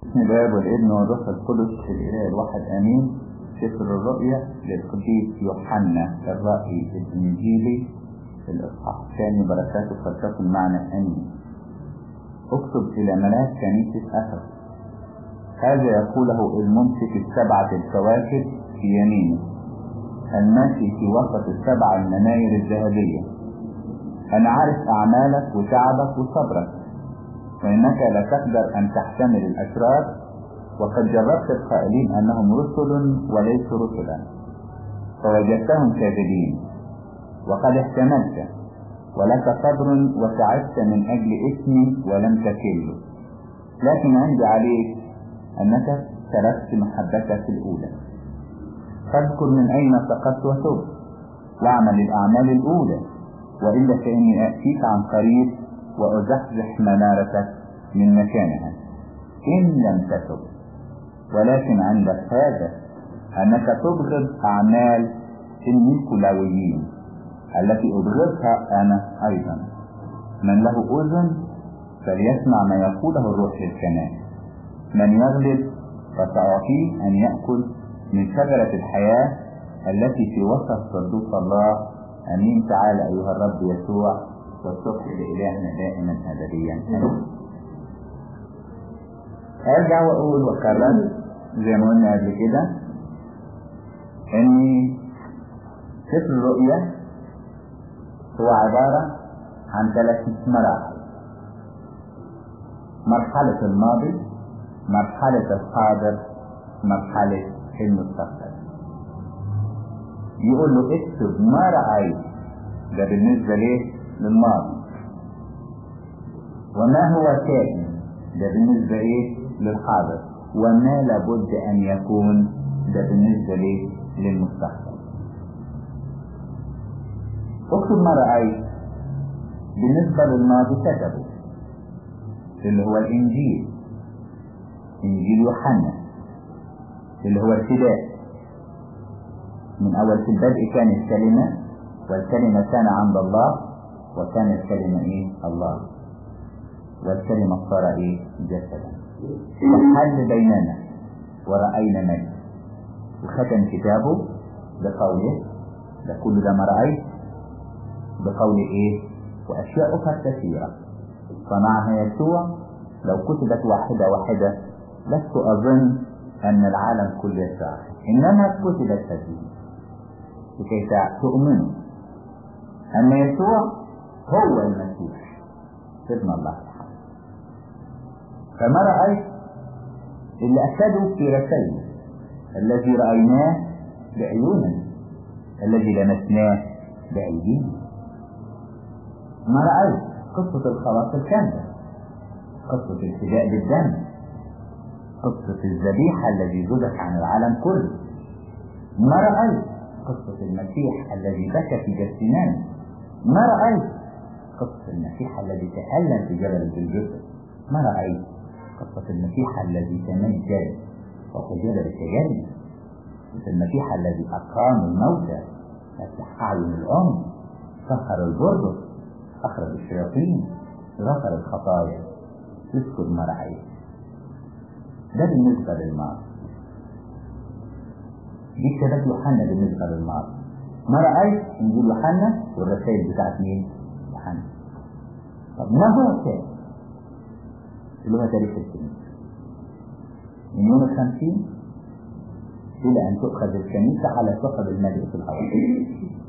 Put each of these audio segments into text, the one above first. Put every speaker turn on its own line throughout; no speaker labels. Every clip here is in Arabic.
بسم الله والابن والروح القدس الإله الواحد آمين. سفر الرؤيا للقديس يوحنا الرائي الإنجيلي في الإصحاح الثاني، بركاته فلتكن معنا آمين. اكتب إلى ملاك كنيسة أفسس، هذا يقوله الممسك السبعة الكواكب في يمينه، الماشي في وسط السبع المناير الذهبية. أنا عارف أعمالك وتعبك وصبرك، وإنك لا تقدر أن تحتمل الأشرار، وقد جربت القائلين أنهم رسل وليسوا رسلا، فوجدتهم كاذبين. وقد احتملت ولك صبر وتعبت من أجل اسمي ولم تكل، لكن عندي عليك أنك تركت محبتك الأولى. فاذكر من أين سقطت وتب، واعمل الأعمال الأولى، وإلا فإني أأتيك عن قريب وأزحزح منارتك من مكانها إن لم تتب. ولكن عندك هذا، أنك تبغض أعمال النيكولاويين التي أبغضها أنا أيضا. من له أذن فليسمع ما يقوله الروح للكنائس. من يغلب فسأعطيه أن يأكل من شجرة الحياة التي في وسط صندوق الله. أمين. تعالى أيها الرب يسوع، والصبح لإلهنا دائما أبديا. أرجع وأقول وأكرر زي ما قلنا قبل كده إن سفر الرؤيا هو عبارة عن 3 مراحل: مرحلة الماضي، مرحلة الحاضر، مرحلة المستقبل. يقول له اكتب ما رأيت، ده بالنسبة ليه؟ للماضي. وما هو كائن، ده بالنسبة ايه؟ للحاضر. وما لابد ان يكون، ده بالنسبة ليه؟ للمستقبل. اكتب ما رأيت بالنسبة للماضي كتبه اللي هو الانجيل، انجيل يوحنا اللي هو ابتداء. من اول في البدء كان الكلمة، والكلمة كان عند الله، وكان الكلمة ايه؟ الله. والكلمة صار ايه؟ جسدا وحل بيننا ورأينا مجد. وختم كتابه بقوله، ده كل ده ما رأيت، بقول ايه؟ واشياء اخرى كثيرة صنعها يسوع، لو كتبت واحدة واحدة لست اظن ان العالم كله يسعى، انما كتبت هذه لكي تؤمنوا ان يسوع هو المسيح ابن الله الحق. فما رأيت اللي أكدوا في رسائل الذي رأيناه بعيوننا، الذي لمسناه بأيدينا. ما رأيت قصة الخلاص الكاملة، قصة الفداء بالدم، قصة الذبيحة الذي ذبح عن العالم كله. ما رأيت قصة المسيح الذي بكى في جثمان. ما رأيت قصة المسيح الذي تألم في جبل الجلجثة. ما رأيت قصة المسيح الذي تمجد وفي جبل التجلي، المسيح الذي أقام الموتى، فتح أعين الأم، سخر البرد، أخرج الشياطين، غفر الخطايا. اذكر ما رأيت. ده بالنسبة للماضي. دي كتابات يوحنا بالنسبة للماضي. ما رأيت انجيل يوحنا والرسائل بتاعت مين؟ يوحنا. طب ما هو الثاني اللي هو تاريخ الكنيسة من يوم 50 إلى أن تؤخذ الكنيسة على صفد المجلس الأول.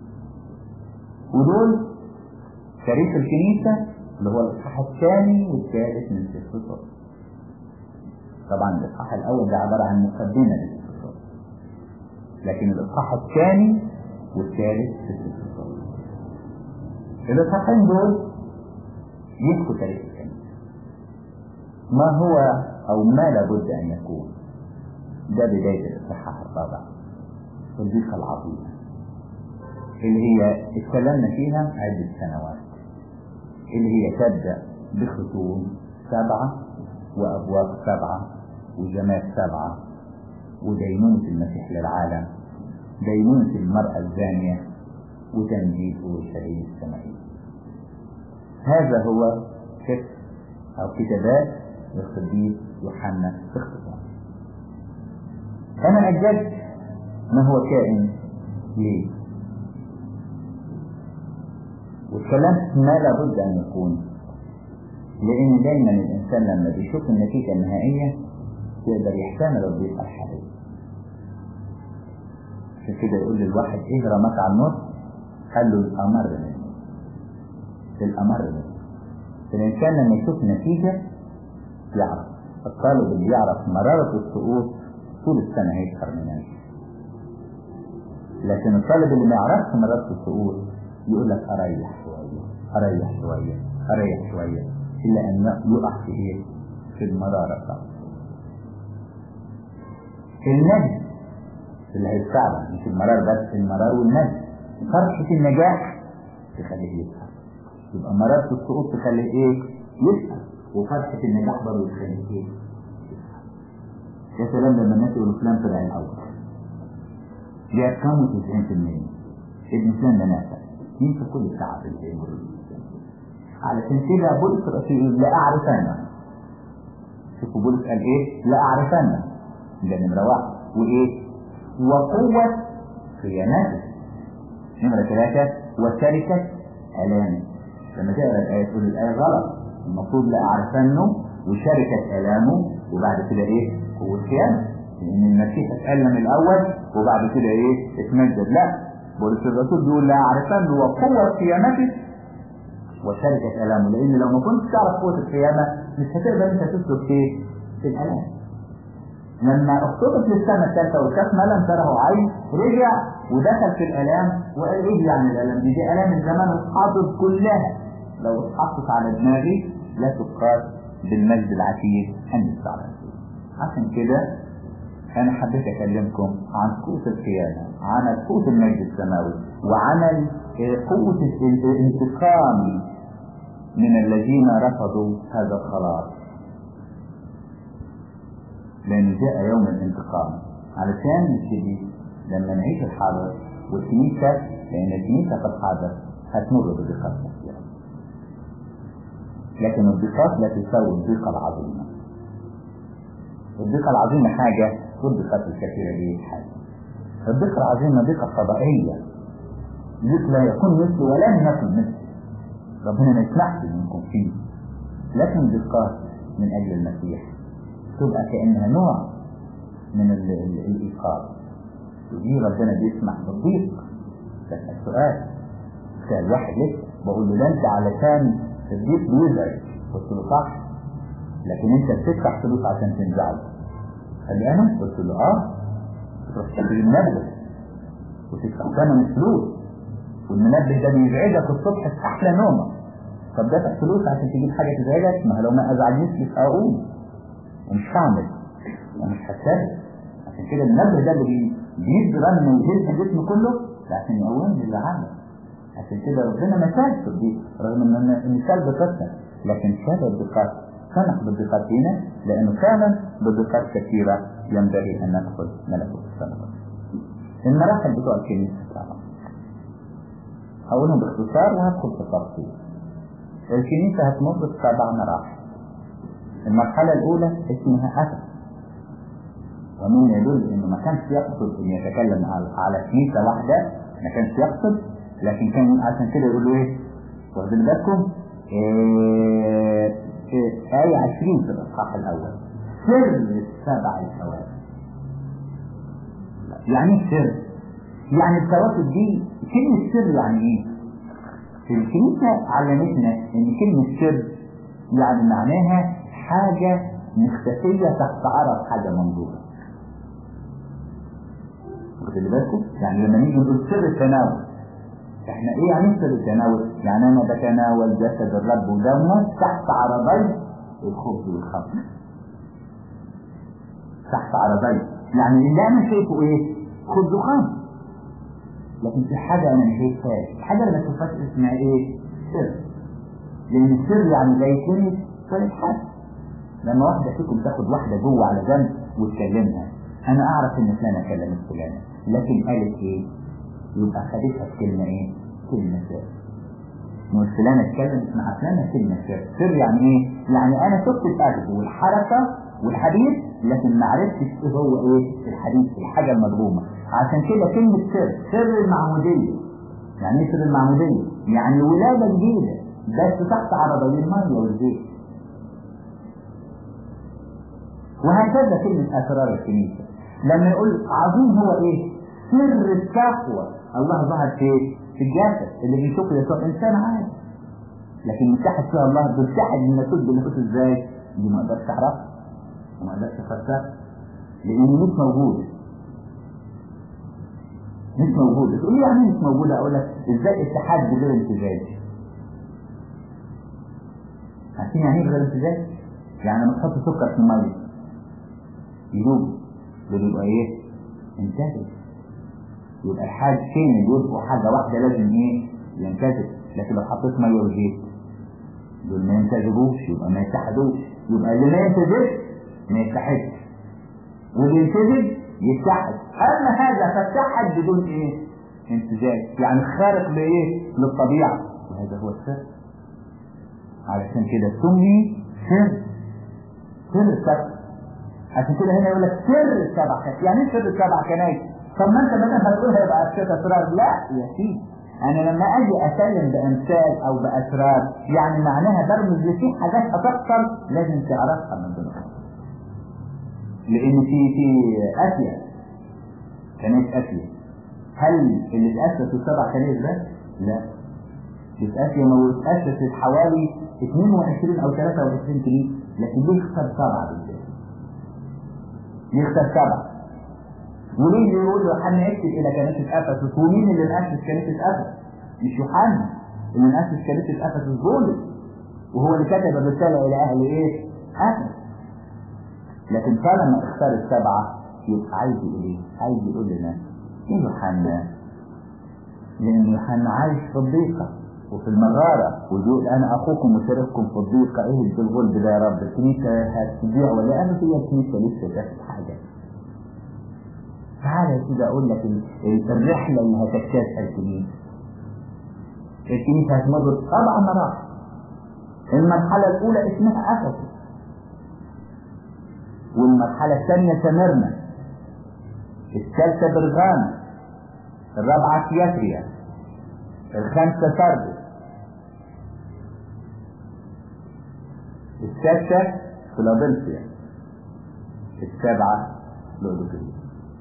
ودول تاريخ الكنيسة اللي هو الإصحاح الثاني والثالث من سفر الرؤيا. طبعا الإصحاح الأول ده عبارة عن مقدمة لسفر الرؤيا، لكن الإصحاح الثاني والثالث في سفر الرؤيا. الإصحاحين دول يحكوا تاريخ الكنيسة، ما هو أو ما لابد أن يكون. ده بداية الإصحاح الرابع، الضيقة العظيمة اللي هي اتكلمنا فيها عدة سنوات، اللي هي تبدأ بختوم 7 وأبواب 7 وجمال 7 ودينونة المسيح للعالم، دينونة المرأة الزانية، وتنجيد أورشليم السمائية. هذا هو كتاب أو كتابات القديس يوحنا باختصار. أنا أجدت ما هو كائن ليه، والكلام ما لابد أن يكون، لأن دايما الإنسان لما بيشوف النتيجة النهائية يقدر يحتمل الضيقة الحالية. عشان كده يقول للواحد إيه رماك على النص؟ قال له الأمر منه، الأمر منه. الإنسان لما يشوف نتيجة يعرف. الطالب اللي يعرف مرارة السقوط طول السنة هيسهر من نفسه، لكن الطالب اللي ما يعرفش مرارة السقوط يقول لك أريح شوية أريح شوية أريح شوية، إلا أن يقع في إيه؟ في المرارة بتاعته. النجم اللي هيساعده مش المرار بس، المرار والنجم. فرحة النجاح تخليه يسهر، يبقى مرارة السقوط تخليه إيه؟ يسهر، وفرحة النجاح برضه تخليه إيه؟ يسهر. يا سلام لما الناس يقولوا فلان طلع الأول، جاب كام 90%، ابن فلان ده نافع، ينسى كل التعب اللي بيمر بيه. علشان كده بولس الرسول لا أعرفنا. شوفوا بولس قال إيه؟ لا أعرفنا، ده نمرة واحد. وإيه؟ وقوة قيامته. نمرة 3 وشركة آلامه. لما تقرأ الآية تقول الآية غلط، المفروض لا أعرفنه وشركة آلامه وبعد كده إيه؟ قوة قيامته، لأن المسيح اتألم الأول وبعد كده إيه؟ اتمجد. لا، بولس الرسول بيقول لا أعرفنه وقوة قيامته وشركة آلامه، لأن لو ما كنتش تعرف قوة القيامة مش هتقدر أنت تسلك في الآلام. لما اختطف للسنة الثالثة وشاف ما لم تره عين رجع ودخل في الآلام وقال إيه يعني الآلام دي؟ دي آلام الزمان الحاضر كلها، لو اتحطت على دماغي لا تقاس بالمجد العتيد أن يستعرض. عشان كده أنا حبيت أكلمكم عن قوة القيامة، عن قوة المجد السماوي، وعن قوة الانتقام من الذين رفضوا هذا الخلاص، لأن جاء يوم الانتقام علشان نبتدي لما نعيش الحاضر والكنيسة، لأن الكنيسة في الحاضر هتمر بضيقات كثيرة، لكن الضيقات لا تساوي الضيقة العظيمة. الضيقة العظيمة حاجة والضيقات الكثيرة دي حاجة. الضيقة العظيمة ضيقة فضائية، ضيق لا يكون مثل ولن يكن مثل، ربنا ما يسمحش منكم فيه. لكن الضيقات من أجل المسيح تبقى كأنها نوع من الإيقاظ، ودي ربنا بيسمح بالضيق. بس السؤال كان واحد لسه بقول له ده انت علشان الضيق بيزعج، قلت له صح، لكن انت بتدفع فلوس عشان تنزعج. قال لي انا؟ قلت له تروح تشتري المنبه وتدفع ثمن فلوس، والمنبه ده بيزعجك الصبح في احلى نومه. طب دافع فلوس عشان تجيب حاجه تزعجك؟ ما لو ما ازعجنيش مش هقوم ومش هعمل ومش هتساعد. عشان كده المنبه ده اللي بيدي رن ويهز جسمه كله ده عشان يقومني اللي عمل. عشان كده ربنا ما شالش الضيق رغم ان المثال بقصه، لكن شال الضيقات، سمح بالضيقات هنا لانه فعلا بالضيقات كثيره ينبغي ان ندخل ملكوت السماوات. المراحل بتوع الكنيسه طبعا هقولهم باختصار وهدخل في التفصيل. الكنيسه هتمر ب7 مراحل. المرحله الاولى اسمها أسس، ومن يدل انه ما كانش يقصد ان يتكلم على كنيسه واحده، ما كانش يقصد، لكن كان عشان كده يقول له ايه؟ واخدين بالكم؟ آية 20 في الإصحاح الأول، سر السبع الكواكب. يعني السر، يعني الكواكب دي كلمة سر يعني ايه؟ الكنيسة علمتنا ان كلمة سر يعني معناها حاجة مختفية تحت عرض حاجة منظورة. واخدين بالكم؟ يعني لما نيجي نقول سر التناول، احنا ايه يعني سر التناول؟ يعني انا بتناول جسد الرب ودمه تحت عرضي الخبز والخمر. تحت عرضي يعني اللي انا شايفه ايه؟ خبز وخمر، لكن في حاجة انا مش شايفهاش، الحاجة اللي ما شايفهاش اسمها ايه؟ سر. لان السر يعني زي كلمة ثالث حد. لما واحدة فيكم تاخد واحدة جوه على جنب وتكلمها، انا اعرف ان فلانة كلمت فلانة، لكن قالت ايه؟ يبقى خدتها بكلمة ايه؟ كلمة سر. نقول فلان اتكلم مع فلان كلمة سر. سر يعني ايه؟ يعني انا شفت الاكل والحركة والحديث لكن ما عرفتش ايه هو ايه الحديث، الحاجة المضمومة. عشان كده كلمة سر المعمودية. يعني ايه سر المعمودية؟ يعني ولادة جديدة بس تحت عرضين المية والزيت. وهكذا كلمة اسرار الكنيسة. لما يقول عظيم هو ايه؟ سر التقوى. الله ظهر في الجسد اللي بيشوف يسوع انسان عادي، لكن متحد فيها الله بتتحد من الناسوت بالناسوت ازاي؟ دي ما اقدرش اعرفها وما اقدرش افسرها لانه مش موجوده. مش موجوده. تقول لي يعني مش موجوده؟ اقول لك ازاي اتحاد بغير امتزاج؟ عارفين يعني ايه بغير امتزاج؟ يعني لما تحط سكر في الميه يدوب بيبقى ايه؟ امتزج. يبقى الحاج فين اللي يبقوا حاجه واحده لازم ايه؟ يمتزج. لكن لو حطيت ميه وزيت دول ما يمتزجوش، يبقى ما يتحدوش. يبقى اللي ما يمتزجش ما يتحدش، واللي يمتزج يتحد. اما هذا فاتحد بدون ايه؟ امتزاج، يعني خارق لايه؟ للطبيعه. وهذا هو السر. علشان كده سمي سر السبع. عشان كده هنا يقول لك سر السبع كنايس. يعني ايه سر السبع كنايس؟ طب ما انت بدل هتقولها يبقى اشياء اسرار. لا يا سيدي، انا لما اجي اسلم بامثال او باسرار يعني معناها برمز لفي حاجات هتحصل لازم تعرفها من دون. لان في اسيا كنايس اسيا، هل اللي اتاسسوا السبع كنايس ده؟ لا، في اسيا ما اتاسست حوالي 22 او 23 كنيسه، لكن ليه اختار سبعه بالذات؟ ليه اختار سبعه؟ وليه يقول يوحنا يكتب الى كنيسه افسس؟ ومين اللي مؤسس كنيسه افسس؟ مش يوحنا، اللي مؤسس كنيسه افسس بولس، وهو اللي كتب الرساله الى اهل ايه؟ افسس. لكن طالما اختار السبعه يبقى عايز يقول ايه؟ عايز يقول لنا ايه يوحنا؟ لان يوحنا عايش في الضيقه وفي المراره، ويقول انا اخوكم وشارككم في الضيقه. ايه الغلب ده يا رب؟ الكنيسه هتضيع ولا انا هي الكنيسه لسه تاخد حاجه؟ تعالى كده اقول لك الرحله اللي هتجتازها الكنيسه. الكنيسه هتمر 7 مراحل. المرحله الاولى اسمها افسس، والمرحله الثانيه سمرنا، الثالثه برغامه، الرابعه تياتريا، الخامسه سردس، السادسه فيلادلفيا، السابعه لودوكية.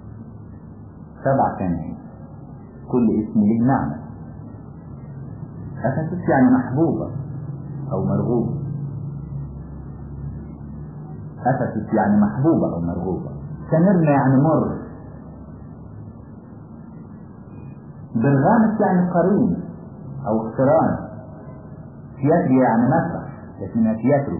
7 كنايس كل اسم له معنى. افسس يعني محبوبه او مرغوبه. افسس يعني محبوبه او مرغوبه. سمرنا يعني مر. برغامس يعني قرين او اقتران. تياتريا يعني مسرح لكنها تياترو.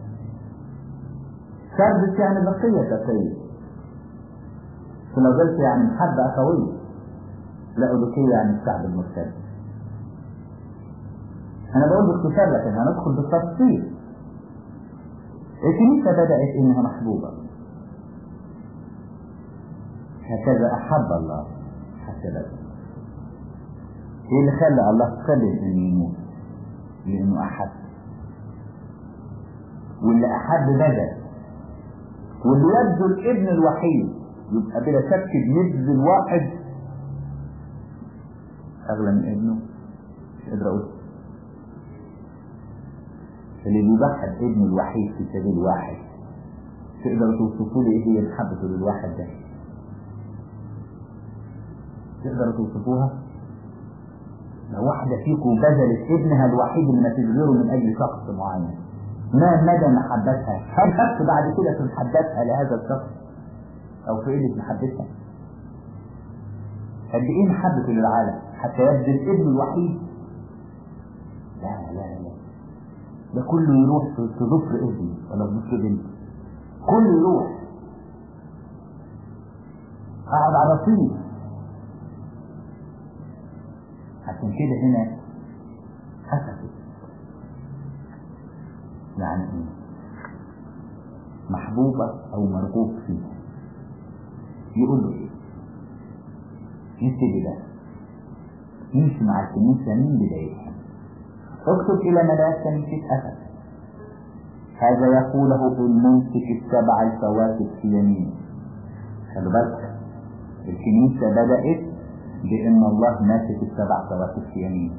سردس يعني بقيه. فيلادلفيا يعني محبة أخوية. لأودوكية يعني الشعب المرتد. أنا بقول باختصار لكن هندخل بالتفصيل. الكنيسة بدأت إنها محبوبة، هكذا أحب الله حتى بدأ. إيه اللي خلى الله قبل إنه يموت؟ لأنه أحب، واللي أحب بدأ، واللي يبذل الابن الوحيد يبقى بلا شك بيبذل واحد اغلى من ابنه. مش قادر اقول. اللي بيضحي بابنه الوحيد في سبيل واحد، تقدروا توصفوا لي ايه هي محبته للواحد ده؟ تقدروا توصفوها؟ لو واحدة فيكم بذلت ابنها الوحيد اللي ما تشغله من اجل شخص معين، ما مدى محبتها؟ هل شخص بعد كده في محبتها لهذا الشخص او في قلة محبتها؟ قد ايه محبته للعالم حتى يبذل ابنه الوحيد؟ لا ده كله يروح في ظفر ابنه ولا في ظفر بنته، كله يروح. قاعد على رصيد. عشان كده هنا حسب يعني ايه؟ محبوبة او مرغوب فيها. يقول له ايه؟ نبتدي ده نمشي مع الكنيسة من بدايتها. اكتب إلى ملاك كنيسة أفسس هذا يقوله الممسك السبع الكواكب في يمينه. خلوا بالك الكنيسة بدأت بأن الله ماسك السبع كواكب في يمينه.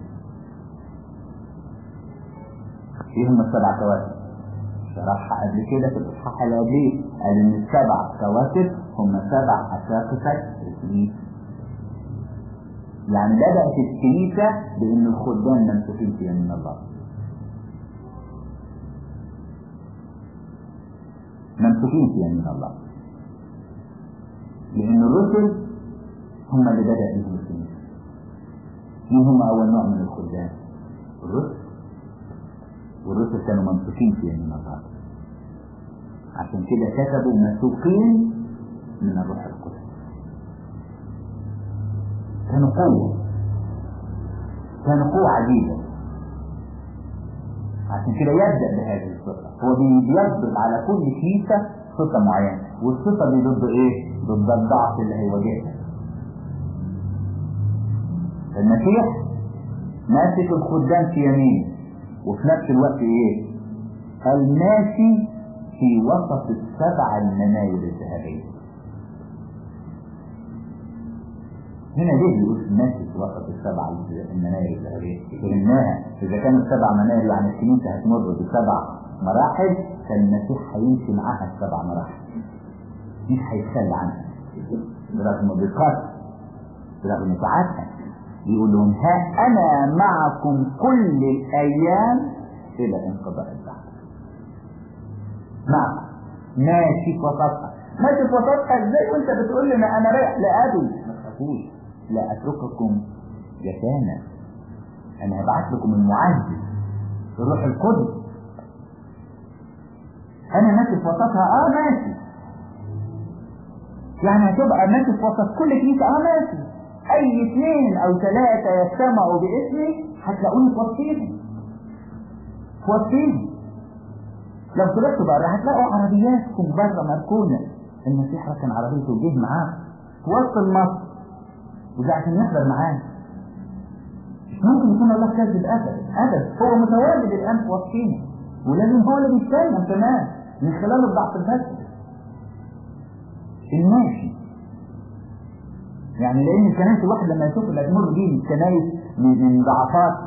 ايه هم السبع كواكب؟ شرحها قبل كده في الإصحاح الأولي، قال إن السبع كواكب هم سبع أساقفة الكنيسة. يعني بدأت الكنيسة بأن الخدام ممسوكين في يمين الله، ممسوكين في يمين الله، لأن الرسل هم اللي بدأ بهم الكنيسة. مين هم أول نوع من الخدام؟ الرسل، والرسل كانوا ممسوكين في يمين الله، عشان كده كتبوا مسوقين من الروح القدس. كانوا قوة عجيبة. عشان كده يبدأ بهذه الصفة. هو بيضرب على كل كنيسة صفة معينة، والصفة دي ضد ايه؟ ضد الضعف اللي هيواجهها. المسيح ماسك الخدام في يمينه، وفي نفس الوقت ايه؟ الماشي في وسط السبع المناير الذهبية. هنا ليه بيقول ماشي في وسط السبع المناير الذهبية؟ فهمناها إذا كانت السبع مناير يعني الكنيسة هتمر بسبع مراحل، فالمسيح هيمشي معاها السبع مراحل، مش هيتخلى عنها برغم ضيقاتها برغم تعبها. يقول لهم ها أنا معكم كل الأيام إلى انقضاء الدهر. معكم، ماشي في وسطها. ماشي في وسطها ازاي وانت بتقول لنا انا رايح لأبي؟ ما تخافوش، لا أترككم يتامى، أنا هبعث لكم المعزز الروح القدس. أنا ماشي في وسطها، ماشي. يعني هتبقى ماشي في وسط كل كنيسة، ماشي. أي 2 أو 3 يجتمعوا باسمي هتلاقوني في وسطهم. في وسطهم. لو طلعتوا بره هتلاقوا عربياتكم بره مركونة. المسيح ركن عربيته وجه معاه في وسط المصر، وده عشان يحضر معاه. مش ممكن يكون الله كذب أبدا. هو متواجد الآن في وسطنا، ولازم هو اللي بيتكلم كمان من خلال الضعف البشري الماشي. يعني لأن الكنائس الواحد لما يشوف الأمور دي الكنائس من ضعفات،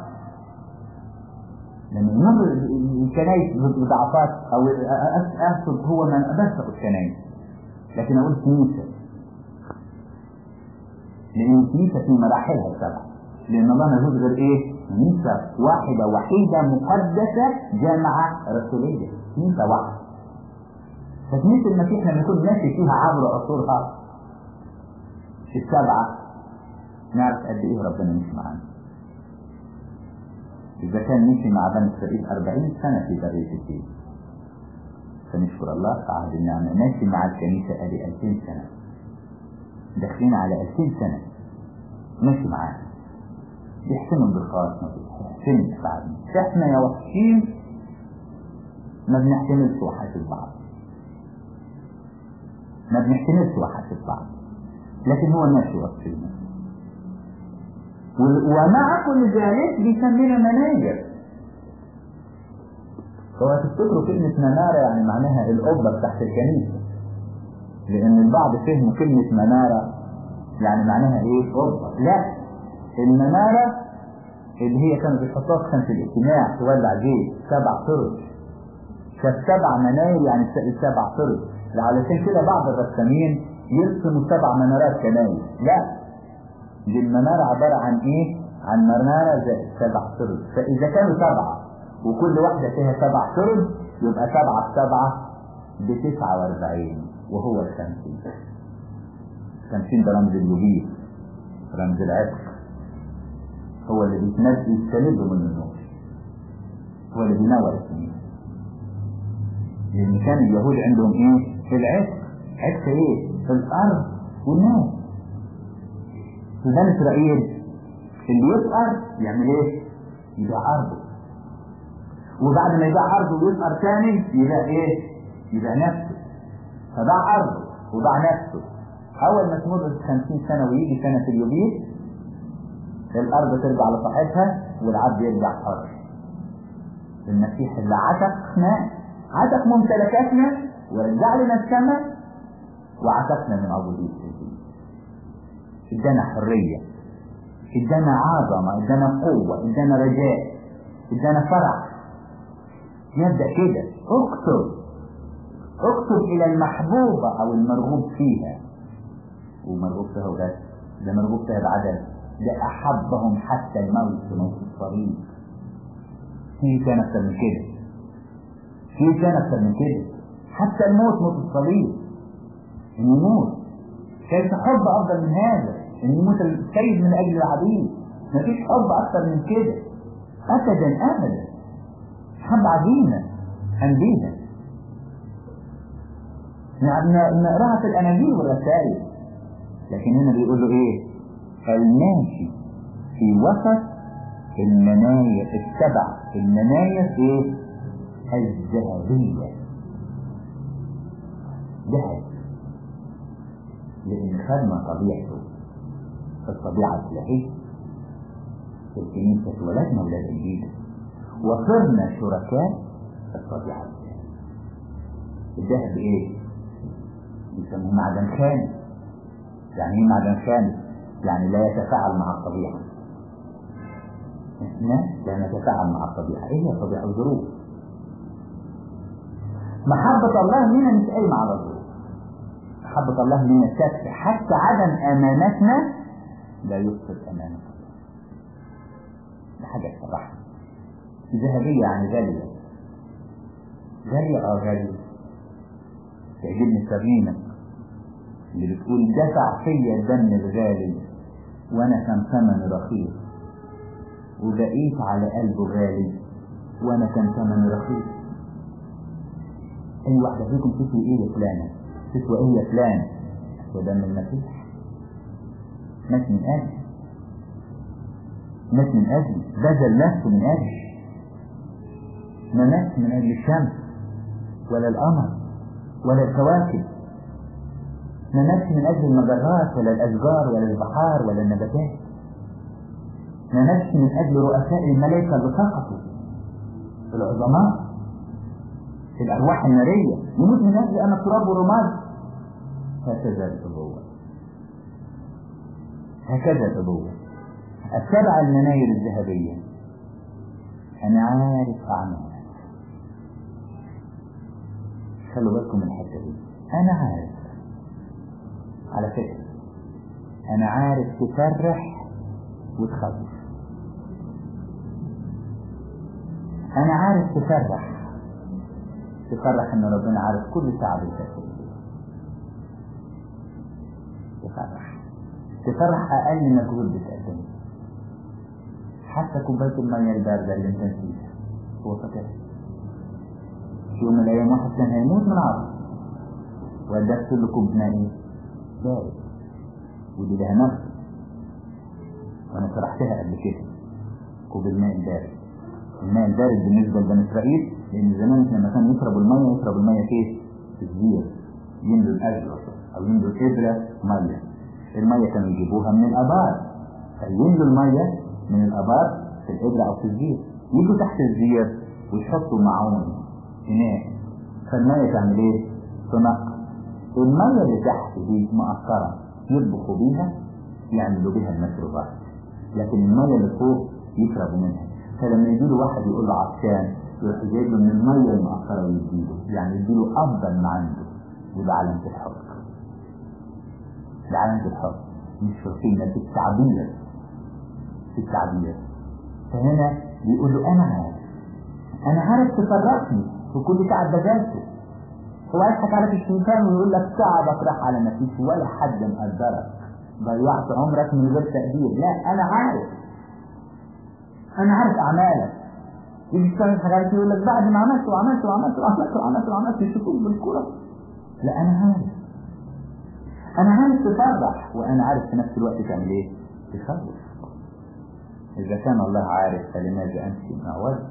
لما يمر الكنائس بضعفات أو أقصد هو من أبسط الكنائس، لكن أقول كنيسة، لأن الكنيسة في مراحلها السبع، لأن الله ما يوجد غير إيه؟ كنيسة واحدة وحيدة مقدسة جامعة رسولية، كنيسة واحدة. فكنيسة المسيح لما يكون ماشي فيها عبر عصورها السبعة، نعرف قد إيه ربنا مشي معانا. إذا كان مشي مع بني إسرائيل 40 سنة في برية الدين، فنشكر الله في عهد النعمة ماشي مع الكنيسة قالي 2000 سنة، داخلين على 2000 سنة ماشي معانا. يحسنوا البرقات، ما بيحسنوا بعدنا. احنا يا وحشين ما بنحتملش وحاشة بعض، ما بنحتملش وحاشة بعض، لكن هو ماشي وحشينا. ومع كل ذلك بيسمينا مناير. هو تفتكروا كلمة منارة يعني معناها القبة تحت الكنيسة، لأن البعض فهموا كلمة منارة يعني معناها إيه؟ قبة. لا، المنارة اللي هي كانوا بيحطوها كان في الاجتماع تولع جيل 7 طرق، كانت 7 مناير يعني 7 طرق. علشان كده بعض الرسامين يرسموا 7 منارات كنايس. لا، دي المنارة عبارة عن ايه؟ عن منارة زي 7 طرق. فإذا كانوا 7 وكل واحدة فيها 7 طرق يبقى 7 في 7 ب49، وهو 50. 50 ده رمز الوجيه، رمز العتق، هو اللي بيتنزل يستلده من النور، هو اللي بينور السنين. لأن كان اليهود عندهم ايه؟ في العتق. عتق ايه؟ في الأرض والناس. في بني إسرائيل اللي يسأر يعمل ايه؟ يبيع أرضه، وبعد ما يبيع أرضه ويسأر تاني يبيع ايه؟ يبيع نفسه. فباع أرضه وباع نفسه. أول ما تمر 50 سنة ويجي سنة اليوبيل، الأرض ترجع لصاحبها والعبد يرجع حر. المسيح اللي عتق ممتلكاتنا ورجع لنا السماء وعتقنا من عبودية الدين. ادانا حرية، ادانا عظمة، ادانا قوة، ادانا رجاء، ادانا فرح. يبدأ كده اكتب الى المحبوبة او المرغوب فيها. ومرغوب فيها وبس، ده مرغوب فيها بعدل، ده احبهم حتى الموت في موت الصليب. في كان اكتر من كده، في كان اكتر من كده، حتى الموت، موت الصليب، ان يموت. كيف حب افضل من هذا؟ ان يموت السيد من اجل العبيد. مفيش حب اكتر من كده ابدا. حب عظيمة هنبيها نقراها في الاناجيل والرسائل. لكن هنا بيقول له ايه؟ الماشي في وسط المناير السبع، المناير ايه؟ الذهبية، ذهب، لان خدنا طبيعته، الطبيعة الإلهية في الكنيسة اتولدنا ولاد الجديد وصرنا شركاء الطبيعة الإلهية. الذهب ايه؟ يسموه معدن خامس. يعني ايه معدن خامس؟ يعني لا يتفاعل مع الطبيعة. احنا لا نتفاعل مع الطبيعة. ايه هي الطبيعة؟ الظروف. محبة الله لنا مش قايمة على الظروف. محبة الله لنا ثابتة، حتى عدم امانتنا لا يفسد امانة الله. ده حاجة تفرحنا. ذهبية يعني غالية، غالية غالية. تعجبني الترنيمة اللي بتقول دفع فيا الدم الغالي وانا كان ثمن رخيص، وبقيت على قلبه غالي وانا كان ثمن رخيص. اي واحدة فيكم تسوي ايه يا فلانة؟ تسوي ايه يا فلان؟ ودم المسيح مات من اجل، مات من اجل، بذل نفسه من اجل. ما مات من اجل الشمس ولا القمر ولا الكواكب، ما ماتش من اجل المجرات ولا الاشجار ولا البحار ولا النباتات، ما ماتش من اجل رؤساء الملائكة اللي سقطوا، العظماء، الارواح النارية. يموت من اجل انا تراب ورماد. هكذا الابوة، هكذا الابوة. السبع المناير الذهبية. انا عارف اعمالك. خلوا بالكم من الحتة دي. انا عارف، على فكرة انا عارف تفرح وتخوف. انا عارف تفرح ان ربنا عارف كل تعب الكافر. تفرح اقل مجهود بتقدمه، حتى كوباية المية الباردة اللي انت نسيتها هو فاكرها. في يوم من الايام واحد كان هيموت من عطش وادخت له كوب ماء بارد، ودي لها نفس، وانا شرحتها قبل كده. كوب الماء البارد، الماء البارد بالنسبة لبني اسرائيل، لان زمان لما كانوا يشربوا المية في الزير، يملوا الأجرة او يملوا الإبرة مية. المية كانوا يجيبوها من الابار، فيملوا المية من الابار في الإبرة او في الزير، يجوا تحت الزير ويحطوا معون إناء، فالمية تعمل ايه؟ تنقى. المية اللي تحت دي مقصرة يطبخوا بيها، يعملوا بيها المشروبات، لكن المية اللي فوق يشربوا منها. فلما يجيله واحد يقول له عطشان، يروح يجيب له من المية المقصرة ويديله، يعني يديله أفضل ما عنده. يبقى علامة الحب، علامة الحب مش في القيمة، في التعبير، في التعبير. فهنا بيقول له أنا عارف تفرقني في كل تعب بذلته. هو يضحك عليك الشيطان ويقول لك تعبك راح على نفسك ولا حد مقدرك، ضيعت عمرك من غير تقدير. لا، أنا عارف أعمالك. يجي الشيطان يضحك عليك يقول لك بعد ما عملت يشوفوك بالكرة. لا، أنا عارف تفرح، وأنا عارف في نفس الوقت تعمل إيه؟ تخوف. إذا كان الله عارف فلماذا أمشي معوج؟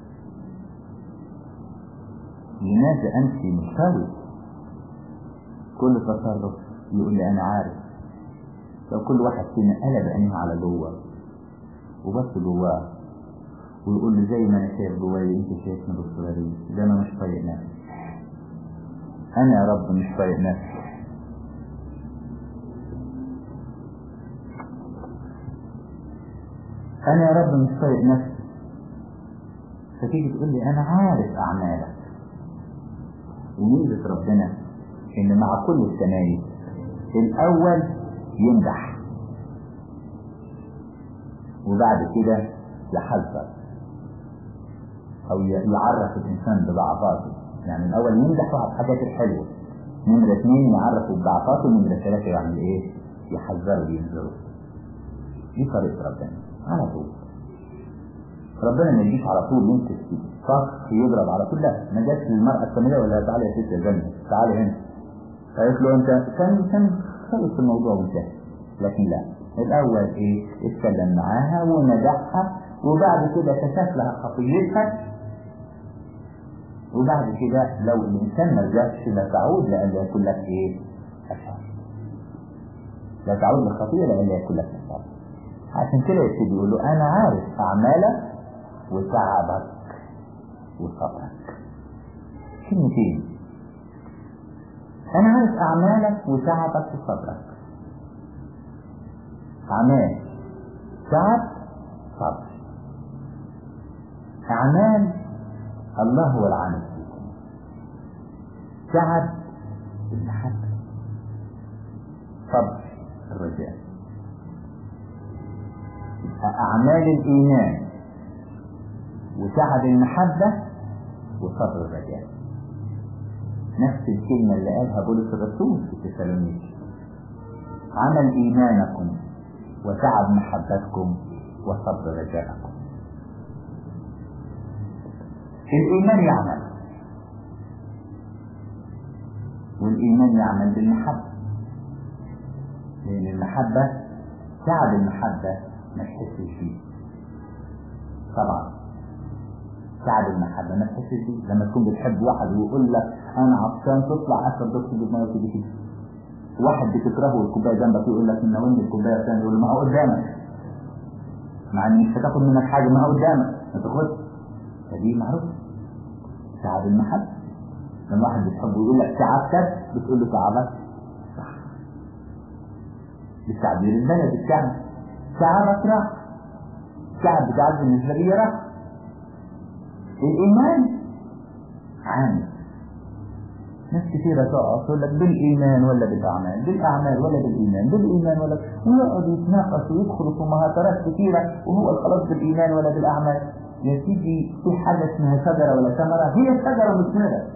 لماذا أمشي مستوي؟ كل تصرف يقول لي أنا عارف. لو كل واحد فينا قلب عينيه على جوه وبص جواه ويقول له زي ما انا شايف جوايا انت شايفني بالصورة دي، ده انا مش طايق نفسي، انا يا رب مش طايق نفسي. انا يا رب مش طايق نفسي. فتيجي تقول لي انا عارف اعمالك. وميزة ربنا ان مع كل التمايز الاول يمدح وبعد كده يحذر او يعرف الانسان بضعفاته. يعني الاول يمدح على الحاجات الحلوه، نمرة 2 يعرفه بضعفاته، نمرة 3 يعمل ايه؟ يحذره وينذره. دي طريقة ربنا على طول. ربنا ما يجيش على طول يمسك صخر يضرب على طول، لا. ما جاش للمرأة الثانية ولا تعالى يا ست يا جنة تعالى هنا، قالت له انت كان خلص الموضوع وانتهى. لكن لا، الاول ايه؟ اتكلم معاها ومدحها، وبعد كده كشف لها خطيتها، وبعد كده لو الانسان ما رجعش لا تعود لألا يكون لك ايه؟ اشهر. لا تعود للخطيئة لألا يكون لك اشهر. عشان كده يبتدي يقول له انا عارف اعمالك وتعبك وصبرك. كلمتين، انا عارف اعمالك وتعبك وصبرك. اعمال، تعب، صبر. اعمال الله هو العامل فيكم. تعب المحبة، صبر الرجاء. اعمال الايمان وتعب المحبة وصبر الرجاء. نفس الكلمة اللي قالها بولس الرسول في تسالونيكي: عمل ايمانكم وتعب محبتكم وصبر رجاءكم. الإيمان يعمل، والإيمان يعمل بالمحبة، لأن المحبة تعب المحبة ما تحسش فيه. طبعا تعب المحبة ما تحسش فيه. لما تكون بتحب واحد ويقول لك أنا عطشان تطلع أشرب بس بالمية وتيجي كده، واحد بتكرهه والكوباية جنبك يقول لك إن وين الكوباية الثانية، يقول ما هو قدامك، مع إن مش هتاخد منك حاجة، ما هو قدامك ما تاخدش. فدي معروفة تعب المحبة. لما واحد بتحبه يقول لك تعبتك، بتقول له تعبك صح. بالتعبير البلدي الشعب تعبك راح، تعب بتاعك بالنسبة لي راح. الإيمان عامل. ناس كثيرة تقع تقول لك بالإيمان ولا بالأعمال، بالأعمال ولا بالإيمان، بالإيمان ولا، ويقعدوا يتناقشوا ويدخلوا في مهاترات كثيرة، وهو الخلاص بالإيمان ولا بالأعمال. يا سيدي في حاجة اسمها شجرة ولا ثمرة، هي شجرة مثمرة.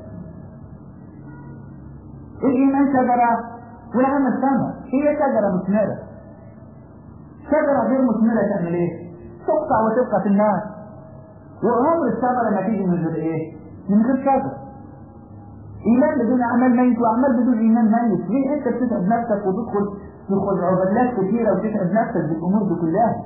الإيمان شجرة والعمل ثمرة، هي شجرة مثمرة. شجرة غير مثمرة تعمل ايه؟ تقطع وتبقى في الناس. وعمر الثمرة ما تيجي من غير ايه؟ من غير شجرة. إيمان بدون أعمال ميت، وأعمال بدون إيمان ميت. ليه أنت بتتعب نفسك وتدخل عبادات كثيرة وتتعب نفسك بالأمور دي كلها؟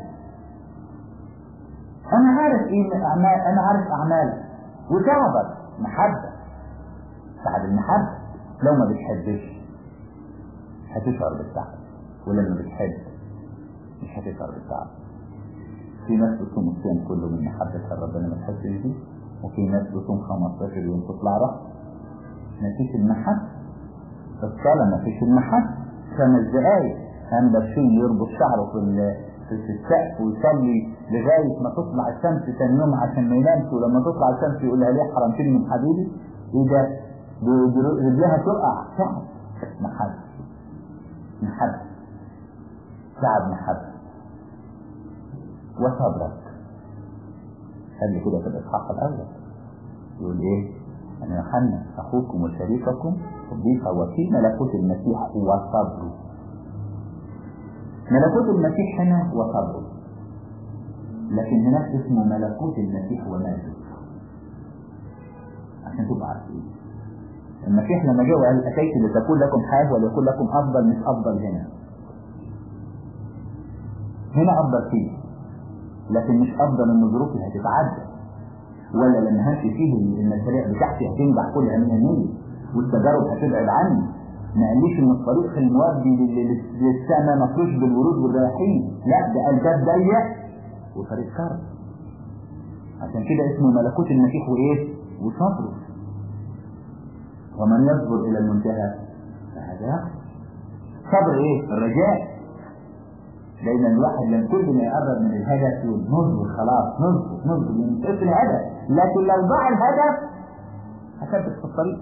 أنا عارف إيه أعمال، أنا عارف أعمال وتعبك محبة. تعب المحبة. لو ما بتحبش هتشعر بالتعب، ولما بتحب مش هتشعر بالتعب. في ناس بتصوم الصيام كله من محبة ربنا ما تحسش بيه، وفي ناس بتصوم 15 يوم تطلع رأس. مفيش المحبة. الصلاة مفيش المحبة. 5 دقايق قام بشير يربط شعره في السقف ويصلي لغاية ما تطلع الشمس ثاني يوم عشان ما ينامش، ولما تطلع الشمس يقول لها ليه حرمتني من حبيبي؟ ايه ده؟ رجلها تقع. تعب محبة. محبة تعب محبة. وصبرك. خلي كده في الإصحاح الأول يقول إيه؟ أنا يوحنا أخوكم وشريككم صديق وفي ملكوت المسيح وصبره. ملكوت المسيح هنا وصبره، لكن هناك اسمه ملكوت المسيح وماله. عشان تبقى عارفين المسيح لما جاء وقال أتيت لتكون لكم حياة وليكون لكم أفضل، مش أفضل هنا أفضل فيه، لكن مش أفضل إن ظروفي هتتعدى، ولا لما همشي فيه المشاريع بتاعتي هتنجح كلها 100% والتجارب هتبعد عني. ما قاليش إن الطريق المودي للسماء مفروش بالورود والرياحين، لا، ده قال باب ضيق وطريق كرب. عشان كده اسمه ملكوت المسيح وايه؟ وصبره. ومن يصبر الى المنتهى فهذا صبر ايه؟ الرجاء. لان الواحد لما كل ما يقرب من الهدف يقول نصبر خلاص، نصبر من اسم الهدف، لكن لو ضاع الهدف هثبت في الطريق.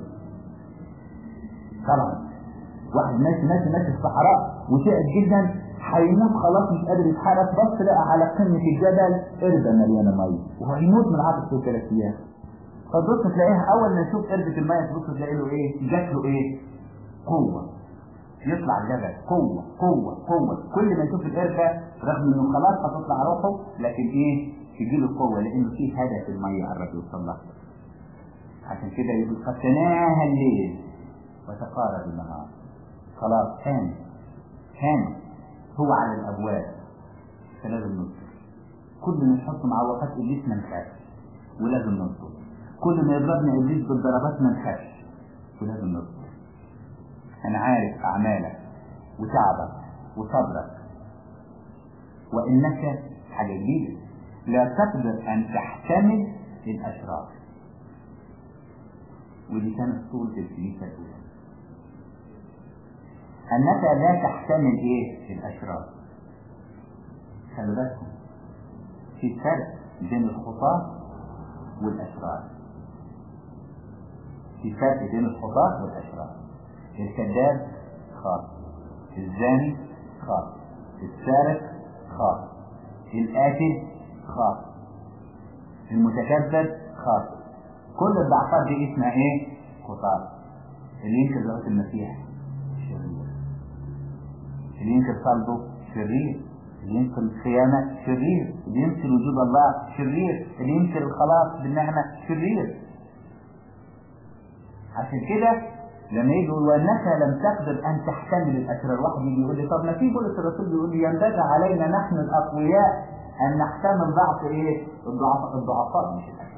طبعا واحد ماشي في الصحراء وتعب جدا هيموت خلاص مش قادر يتحرك، بص لقى على قمة الجبل قربة مليانة مية وهو هيموت من عطش وثلاث ايام. فتبص تلاقيها اول ما يشوف قربة المية تبص تلاقي له ايه؟ جات له ايه؟ قوة. يطلع الجبل قوة قوة قوة. كل ما يشوف القربة رغم انه خلاص هتطلع روحه لكن ايه؟ تجيله قوة لانه في هدف المية قرب يوصل لها. عشان كده يقول قد تناهى الليل وتقارب النهار. خلاص هان هو على الابواب فلازم نصبر. كل ما نحط معوقات ابليس ما نخافش ولازم نصبر. كل ما يضربنا ابليس بالضربات ما نخافش ولازم نصبر. انا عارف اعمالك وتعبك وصبرك وانك حاجه جديده لا تقدر ان تحتمل الاشرار. ودي كانت صورة الكنيسة الأولى، أنك لا تحتمل إيه؟ الأشرار. خلوا بالكم في فرق بين الخطاة والأشرار. في فرق بين الخطاة والأشرار. الكذاب خاص، الزاني خاص، السارق خاص، القاتل خاص، المتكبر خاص. كل الضعفات دي اسمها ايه؟ خطاة. اللي ينكر ذات المسيح شرير، اللي ينكر صلبه شرير، اللي ينكر الخيانة شرير، اللي ينكر وجود الله شرير، اللي ينكر الخلاص بالنعمة شرير. عشان كده لما يجي يقول وانك لم تقدر ان تحتمل الاشرار، واحد يجي يقول لي طب ما في بولس الرسول بيقول لي ينبغي علينا نحن الاقوياء ان نحتمل ضعف ايه؟ الضعفاء مش الاشرار.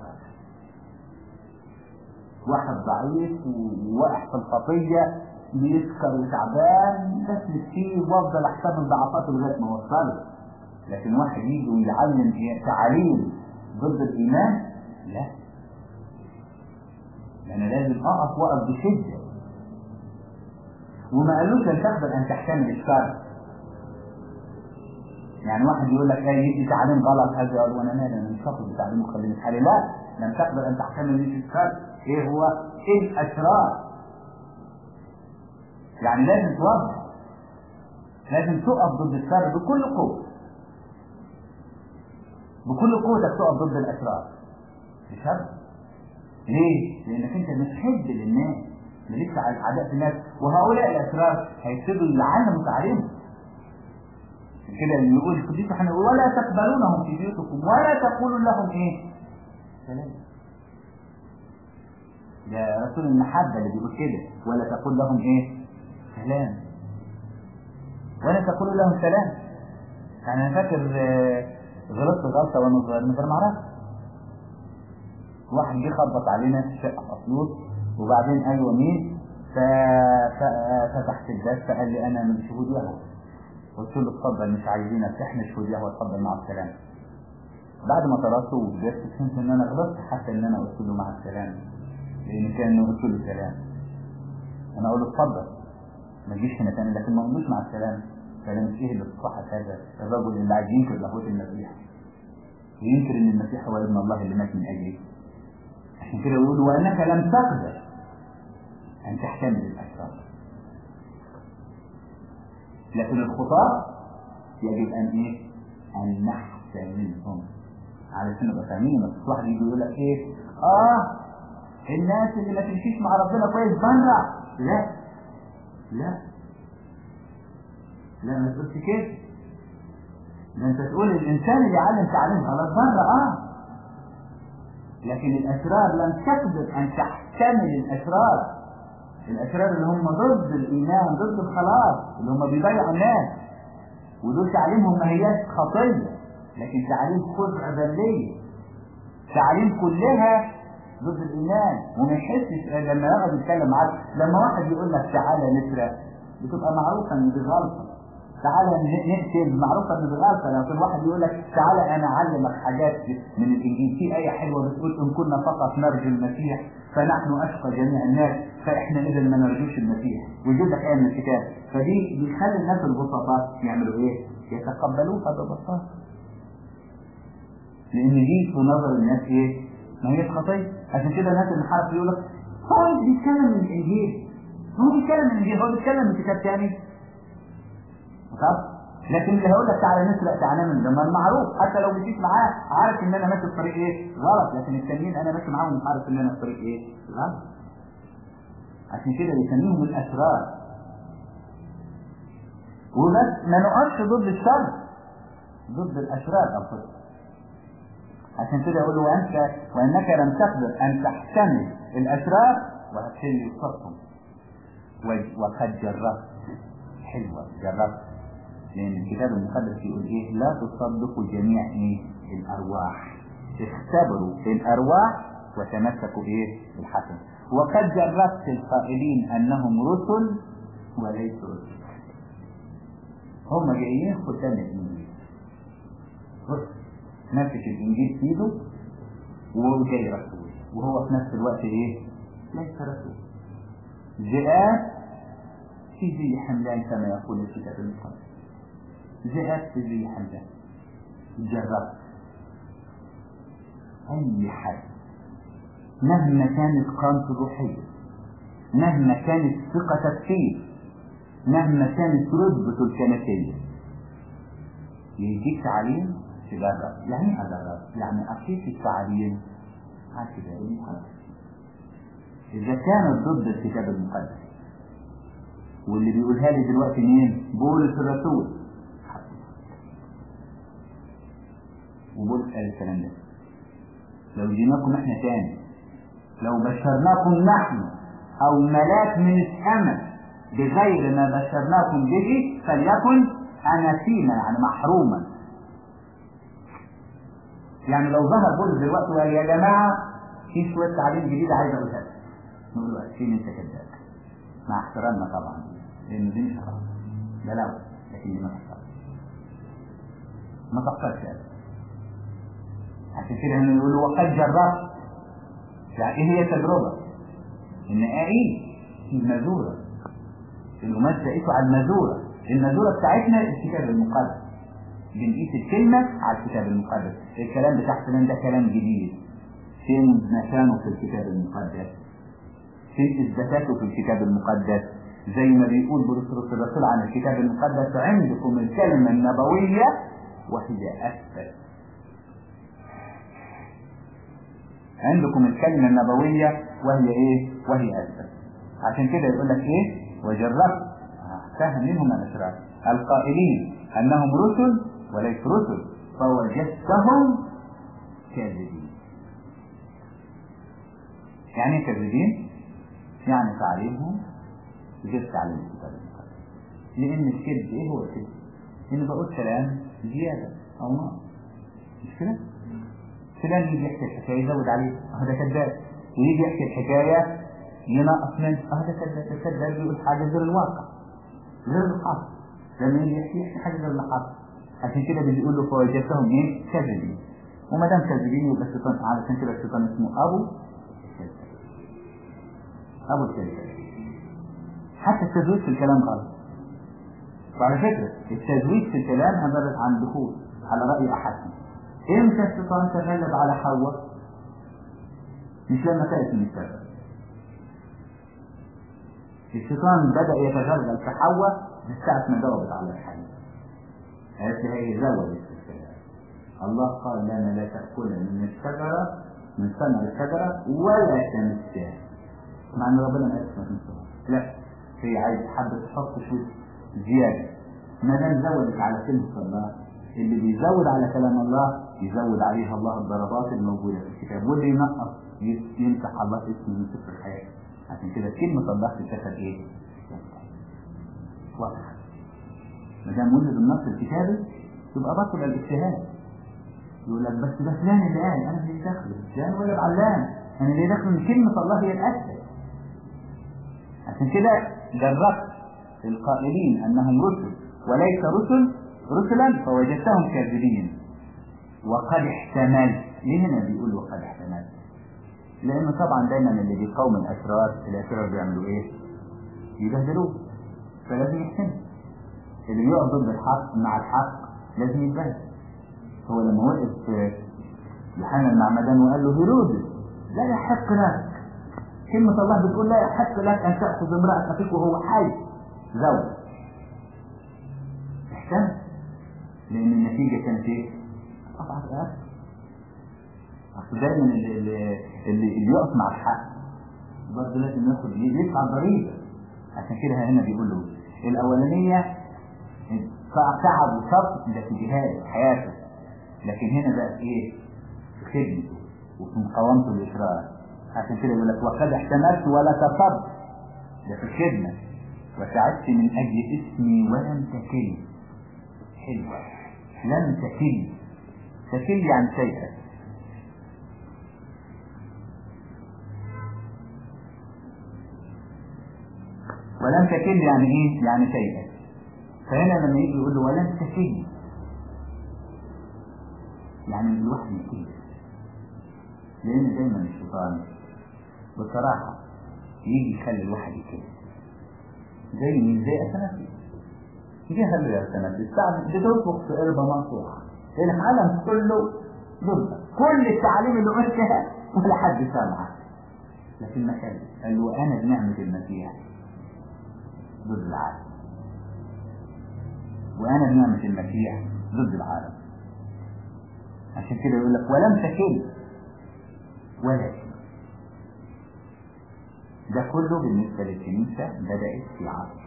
واحد ضعيف وواقع في الخطية بيسكر وتعبان بسلك فيه وافضل احتمل ضعفاته لغاية ما اوصله. لكن واحد يجي ويعلم تعاليم ضد الايمان، لا، انا لازم اقف بشدة. وما قالوش لن تقدر ان تحتمل الشر. يعني واحد يقول لك ايه يدي تعليم غلط، هذا يقول وانا مالي انا مش هاخد بتعليمه خليني في حالي. لا، لن تقدر ان تحتمل الشر. ايه هو؟ ايه الاشرار؟ يعني لازم توضح، لازم تقف ضد الشر بكل قوة، بكل قوتك تقف ضد الاشرار الشر. ليه؟ لانك انت مش حد للناس، مالكش عداء في الناس، وهؤلاء الاشرار هيبتدوا يعلموا تعليمهم. كده اللي يقول القديس احنا ولا تقبلونهم في بيوتكم ولا تقولوا لهم ايه؟ سلام. ده رسول المحبة اللي بيقول كده، ولا تقول لهم ايه؟ سلام. ولا تقول لهم سلام. يعني انا فاكر غلطت غلطة وانا صغير من غير ما اعرف. واحد جه خبط علينا في شقة في اسيوط وبعدين ايوه مين؟ ففتحت الباب فقال لي انا من شهود يهوه. قلت له اتفضل مش عايزينك، احنا شهود يهوه اتفضل مع السلامة. بعد ما طلعته وجبت فهمت ان انا غلطت حتى ان انا قلت له مع السلامة، لان كان قلت له سلام. انا اقول له اتفضل ما تجيش هنا تاني، لكن ما اقولوش مع السلامة. كلام ايه اللي تصح هذا الرجل اللي عايز ينكر لاهوت المسيح وينكر ان المسيح هو ابن الله اللي مات من اجله. عشان كده يقول وانك لم تقدر ان تحتمل الاشرار. لكن الخطاة يجب ان ايه؟ ان نحتملهم علشان نبقى فاهمين. بس واحد يجي يقول لك ايه؟ الناس اللي ما تمشيش مع ربنا كويس بره. لا ما تقولش كده. ده انت تقول الانسان اللي يعلم تعليم غلط بره لكن الاشرار لم تقدر ان تحتمل الاشرار. الاشرار اللي هم ضد الايمان ضد الخلاص، اللي هم بيضيعوا الناس، ودول تعليمهم ما هياش خطيه لكن تعليم خدعه ذليه، تعليم كلها ضد الايمان. وما يحسش لما يقعد يتكلم معاك. لما واحد يقول لك تعالى نسرق بتبقى معروفه ان دي غلطه، تعالى نقتل. معروفة ان بالغلطة لو كل واحد يقول لك تعالى انا اعلمك حاجات من الانجيل، في اية حلوة بتقول ان كنا فقط نرجو المسيح فنحن اشقى جميع الناس، فاحنا اذا ما نرجوش المسيح، ويجيب لك ايه من الكتاب. فدي بيخلي الناس البسطاء يعملوا ايه؟ يتقبلوها ببساطة، لان دي في نظر الناس ايه؟ ما هي خطية. عشان كده الناس اللي حرف يقول لك هو بيتكلم من الانجيل، هو بيتكلم من الانجيل، هو بيتكلم من كتاب ثاني. لكن اللي هقول لك تعالى نسرق تعالى من زمان معروف، حتى لو مشيت معاه عارف ان انا ماشي في طريق ايه؟ غلط، لكن التانيين انا ماشي معاهم مش عارف ان انا في طريق ايه؟ غلط. عشان كده بيسميهم الاسرار. وبس ما نقفش ضد الشر، ضد الاشرار انفسهم. عشان كده يقول له وانك لم تقدر ان تحتمل الاشرار وهتشيل يصفهم وقد جربت. حلوه جربت، لأن الكتاب المقدس يقول إيه؟ لا تصدقوا جميع إيه؟ الأرواح، اختبروا الأرواح وتمسكوا إيه؟ بالحسن. وقد جربت القائلين أنهم رسل وليسوا رسل. هم جايين ختام الإنجيل، رسل ماسك الإنجيل في إيده وهو جاي رسول، وهو في نفس الوقت إيه؟ ليس رسول. ذئاب في ذي حملان كما يقول الكتاب المقدس. ذهبت في حمدان. جربت أي حد مهما كانت قامته الروحية، مهما كانت ثقتك فيه، مهما كانت رتبته الكنسية، يجيك تعليم تجرب. يعني أجرب يعني أقيس التعليم على الكتاب المقدس. إذا كانت ضد الكتاب المقدس، واللي بيقولها لي دلوقتي مين؟ بولس الرسول. وبولس قال الكلام ده. لو جيناكم احنا تاني، لو بشرناكم نحن او ملاك من السماء بغير ما بشرناكم به فليكن اناسيما، يعني محروما. يعني لو ظهر بولس دلوقتي وقال يا جماعه في شويه تعليم جديد عايز اقولها لك، نقول له اكيد انت كذاب، مع احترامنا طبعا، لان دي مش خلاص ده لا، لكن دي ما تحصلش، ما تحصلش ابدا. عشان كده هنا يقولوا وقد جربت. يعني ايه هي تجربة؟ ان ايه المزورة، الأمات لقيته على المزورة. المزورة بتاعتنا الكتاب المقدس، بنقيس الكلمة على الكتاب المقدس. الكلام بتاع فلان ده كلام جديد، فين مكانه في الكتاب المقدس، فين إثباتاته في الكتاب المقدس. زي ما بيقول بولس الرسول عن الكتاب المقدس عندكم الكلمة النبوية وهي أثبت. عندكم الكلمة النبوية وهي ايه؟ وهي أثبت. عشان كده يقول لك ايه؟ وجربت فهم منهم الأشرار القائلين أنهم رسل وليس رسل فوجدتهم كاذبين. يعني كاذبين يعني تعليمهم غير تعليم الكتاب المقدس. لأن الكذب ايه هو الكذب؟ إن بقول كلام زيادة أو نقص، مش كده؟ فلان يجي يحكي الحكاية يزود عليه هذا كذاب، ويجي يحكي الحكاية ينقص منه هذا كذاب. الكذاب يقول حاجة غير الواقع غير الحق، لما يجي يحكي حاجة غير الحق. عشان كده بيقول له فوجدتهم ايه؟ كذبين. وما دام كذبين يبقى الشيطان، علشان كده الشيطان اسمه أبو الكذاب. حتى التزويد في الكلام غلط. وعلى فكرة التزويد في الكلام عبارة عن دخول على رأي أحدهم. امتى الشيطان تغلب على حواء؟ مش لما كانت من السبب. الشيطان بدأ يتغلب في حواء من ساعة ما جاوبت على الحديث. قالت لها ايه؟ زودت في الكلام. الله قال لنا لا تأكل من الشجرة من ثمر الشجرة ولا تمسها. مع ان ربنا ما قالش ما تمسها، لا، هي عايز حابة تحط شوية زيادة. ما دام زودت على كلمة الله، اللي بيزود على كلام الله يزود عليها الله الضربات الموجودة في الكتاب، واللي ينقص يمسح الله اسمه من سفر الحياة. عشان كده كلمة الله تتاخد ايه؟ واضحة. ما دام وجد النص الكتابي يبقى بطل الاجتهاد. يقول لك بس ده فلان اللي قال، انا اللي داخل فلان ولا بعلان، انا اللي داخل من كلمة الله هي الأسد. عشان كده جربت القائلين انهم رسل وليس رسلا فوجدتهم كاذبين وقد احتملت. ليه هنا بيقول وقد احتملت؟ لأنه طبعا دايما اللي بيقاوم الأشرار بيعملوا إيه؟ يبهدلوه، فلازم يحتمل. اللي يقف ضد الحق مع الحق لازم يتبهدل. هو لما وقف يوحنا المعمدان وقال له هيرودس لا يحق لك، كلمة الله بتقول لا يحق لك أن تأخذ امرأة أخيك وهو حي زوج. احتمل لأن النتيجة كانت إيه؟ طبعا الآخر. أصل دايما اللي يقف مع الحق برضه لازم يدفع ضريبة. عشان كده هنا بيقول له الأولانية تعب وصبر ده في جهاد حياته، لكن هنا بقى إيه؟ في خدمته وفي مقاومته للإشرار. عشان كده يقول لك وقد احتملت ولا تصبت، ده في الخدمة، وتعبت من أجل اسمي ولم تكل. حلوة، لم تكل. تكل يعني شيئا. ولم تكل يعني ايه؟ يعني شيئا. فهنا لما يجي يقول له ولم تكل يعني الواحد يكل. لان دايما الشيطان بصراحة يجي يخلي الواحد يكل. زي أسنافي يجي يخلي الأسنافي بتطبخ في قربة مقطوعة، العالم كله ضدك، كل التعليم اللي قلتها ولا حد سامعك، لكن ما قال له أنا بنعمة المسيح ضد العالم، وأنا بنعمة المسيح ضد العالم. عشان كده يقول لك ولم تكل، ولكن ده كله بالنسبة للكنيسة بدأت في عصر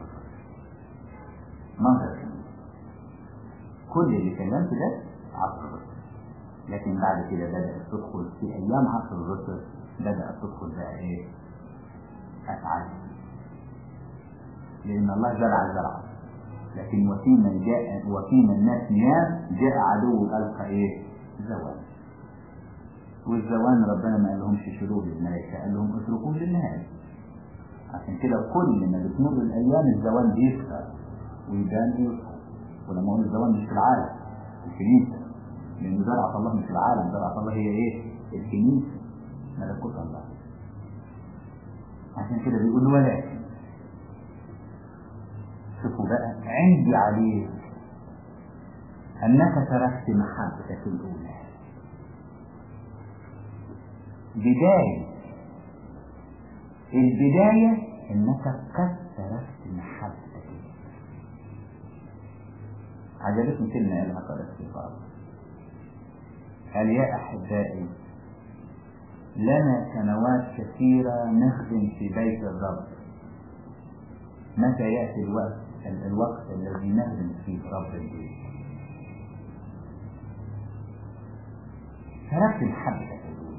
منظر الكنيسة. كل اللي كلمت ده عصر الرسل، لكن بعد كده بدأت تدخل في أيام عصر الرسل بدأت تدخل بقى إيه؟ أفعال. لأن الله زرع الزرع، لكن وفينا الناس نيام جاء عدو ألقى إيه؟ زوال. والزوان ربنا ما قالهمش شروع للملائكة، قال لهم اتركوه للنهاية. عشان كده كل ما بتمر الأيام الزوان بيسخر ويبان يسخر. ولما أقول الزوان مش في العالم، الكنيسة، لأن زرعة الله مش في العالم، زرعة الله هي إيه؟ الكنيسة، ملكوت الله. عشان كده بيقول ولكن شوفوا بقى عندي عليك أنك تركت محبتك الأولى. البداية أنك قد تركت محبتك. عجبتني كلمة قالها قال السفار، قال يا أحبائي لنا سنوات كثيرة نخدم في بيت الرب، متى يأتي الوقت الذي نخدم فيه رب البيت؟ تركت محبتك الأولى.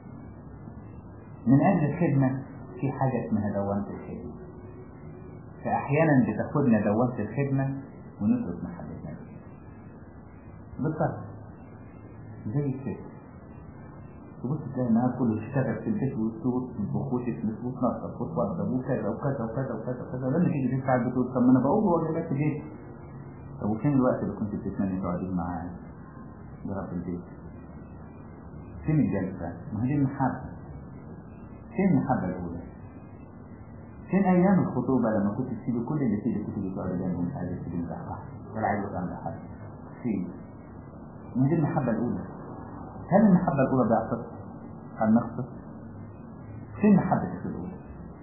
من أجل الخدمة في حاجة اسمها دوامة الخدمة، فأحيانا بتاخدنا دوامة الخدمة ونترك محبتنا بالضبط زي الشيء. تبص تلاقي النهار كله اشتغل في البيت والصوت والبخوش وتنظف وتوضب وكذا وكذا وكذا وكذا وكذا، لما تيجي تساعد بتقول طب ما انا بقول هو جابت البيت. طب وفين الوقت اللي كنت بتتمنى تقعدين معاه برب البيت؟ فين الجلسة؟ ما هي دي المحبة. فين المحبة الأولى؟ فين أيام الخطوبة لما كنت تسيبي كل اللي فيه كنت بتقعد جنبهم مش عايز تسيبي مساحة ولا عايز تعمل حاجة؟ فين؟ ما هي دي المحبة الأولى. هل المحبة الأولى ضعفت؟ هل نقصت؟ فين محبتك الأولى؟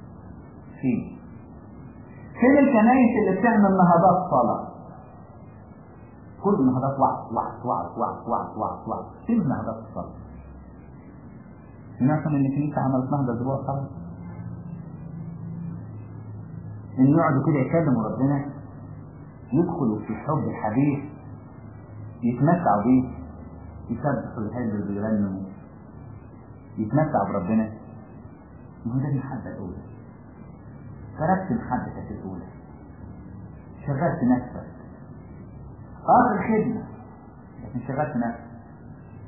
فين الكنائس اللي بتعمل نهضات صلاة؟ كل نهضات وعظ. فين نهضات الصلاة؟ سمعتم ان الكنيسة عملت نهضة اسبوع الصلاة؟ ان يقعدوا كده يكلموا ربنا، يدخلوا في حب الحبيب، يتمتعوا بيه، يسبحوا الهلل ويغنوا، يتمتعوا بربنا. وهو ده المحبة الأولى. تركت محبتك الأولى، شغلت نفسك الخدمة، لكن شغلت نفسك.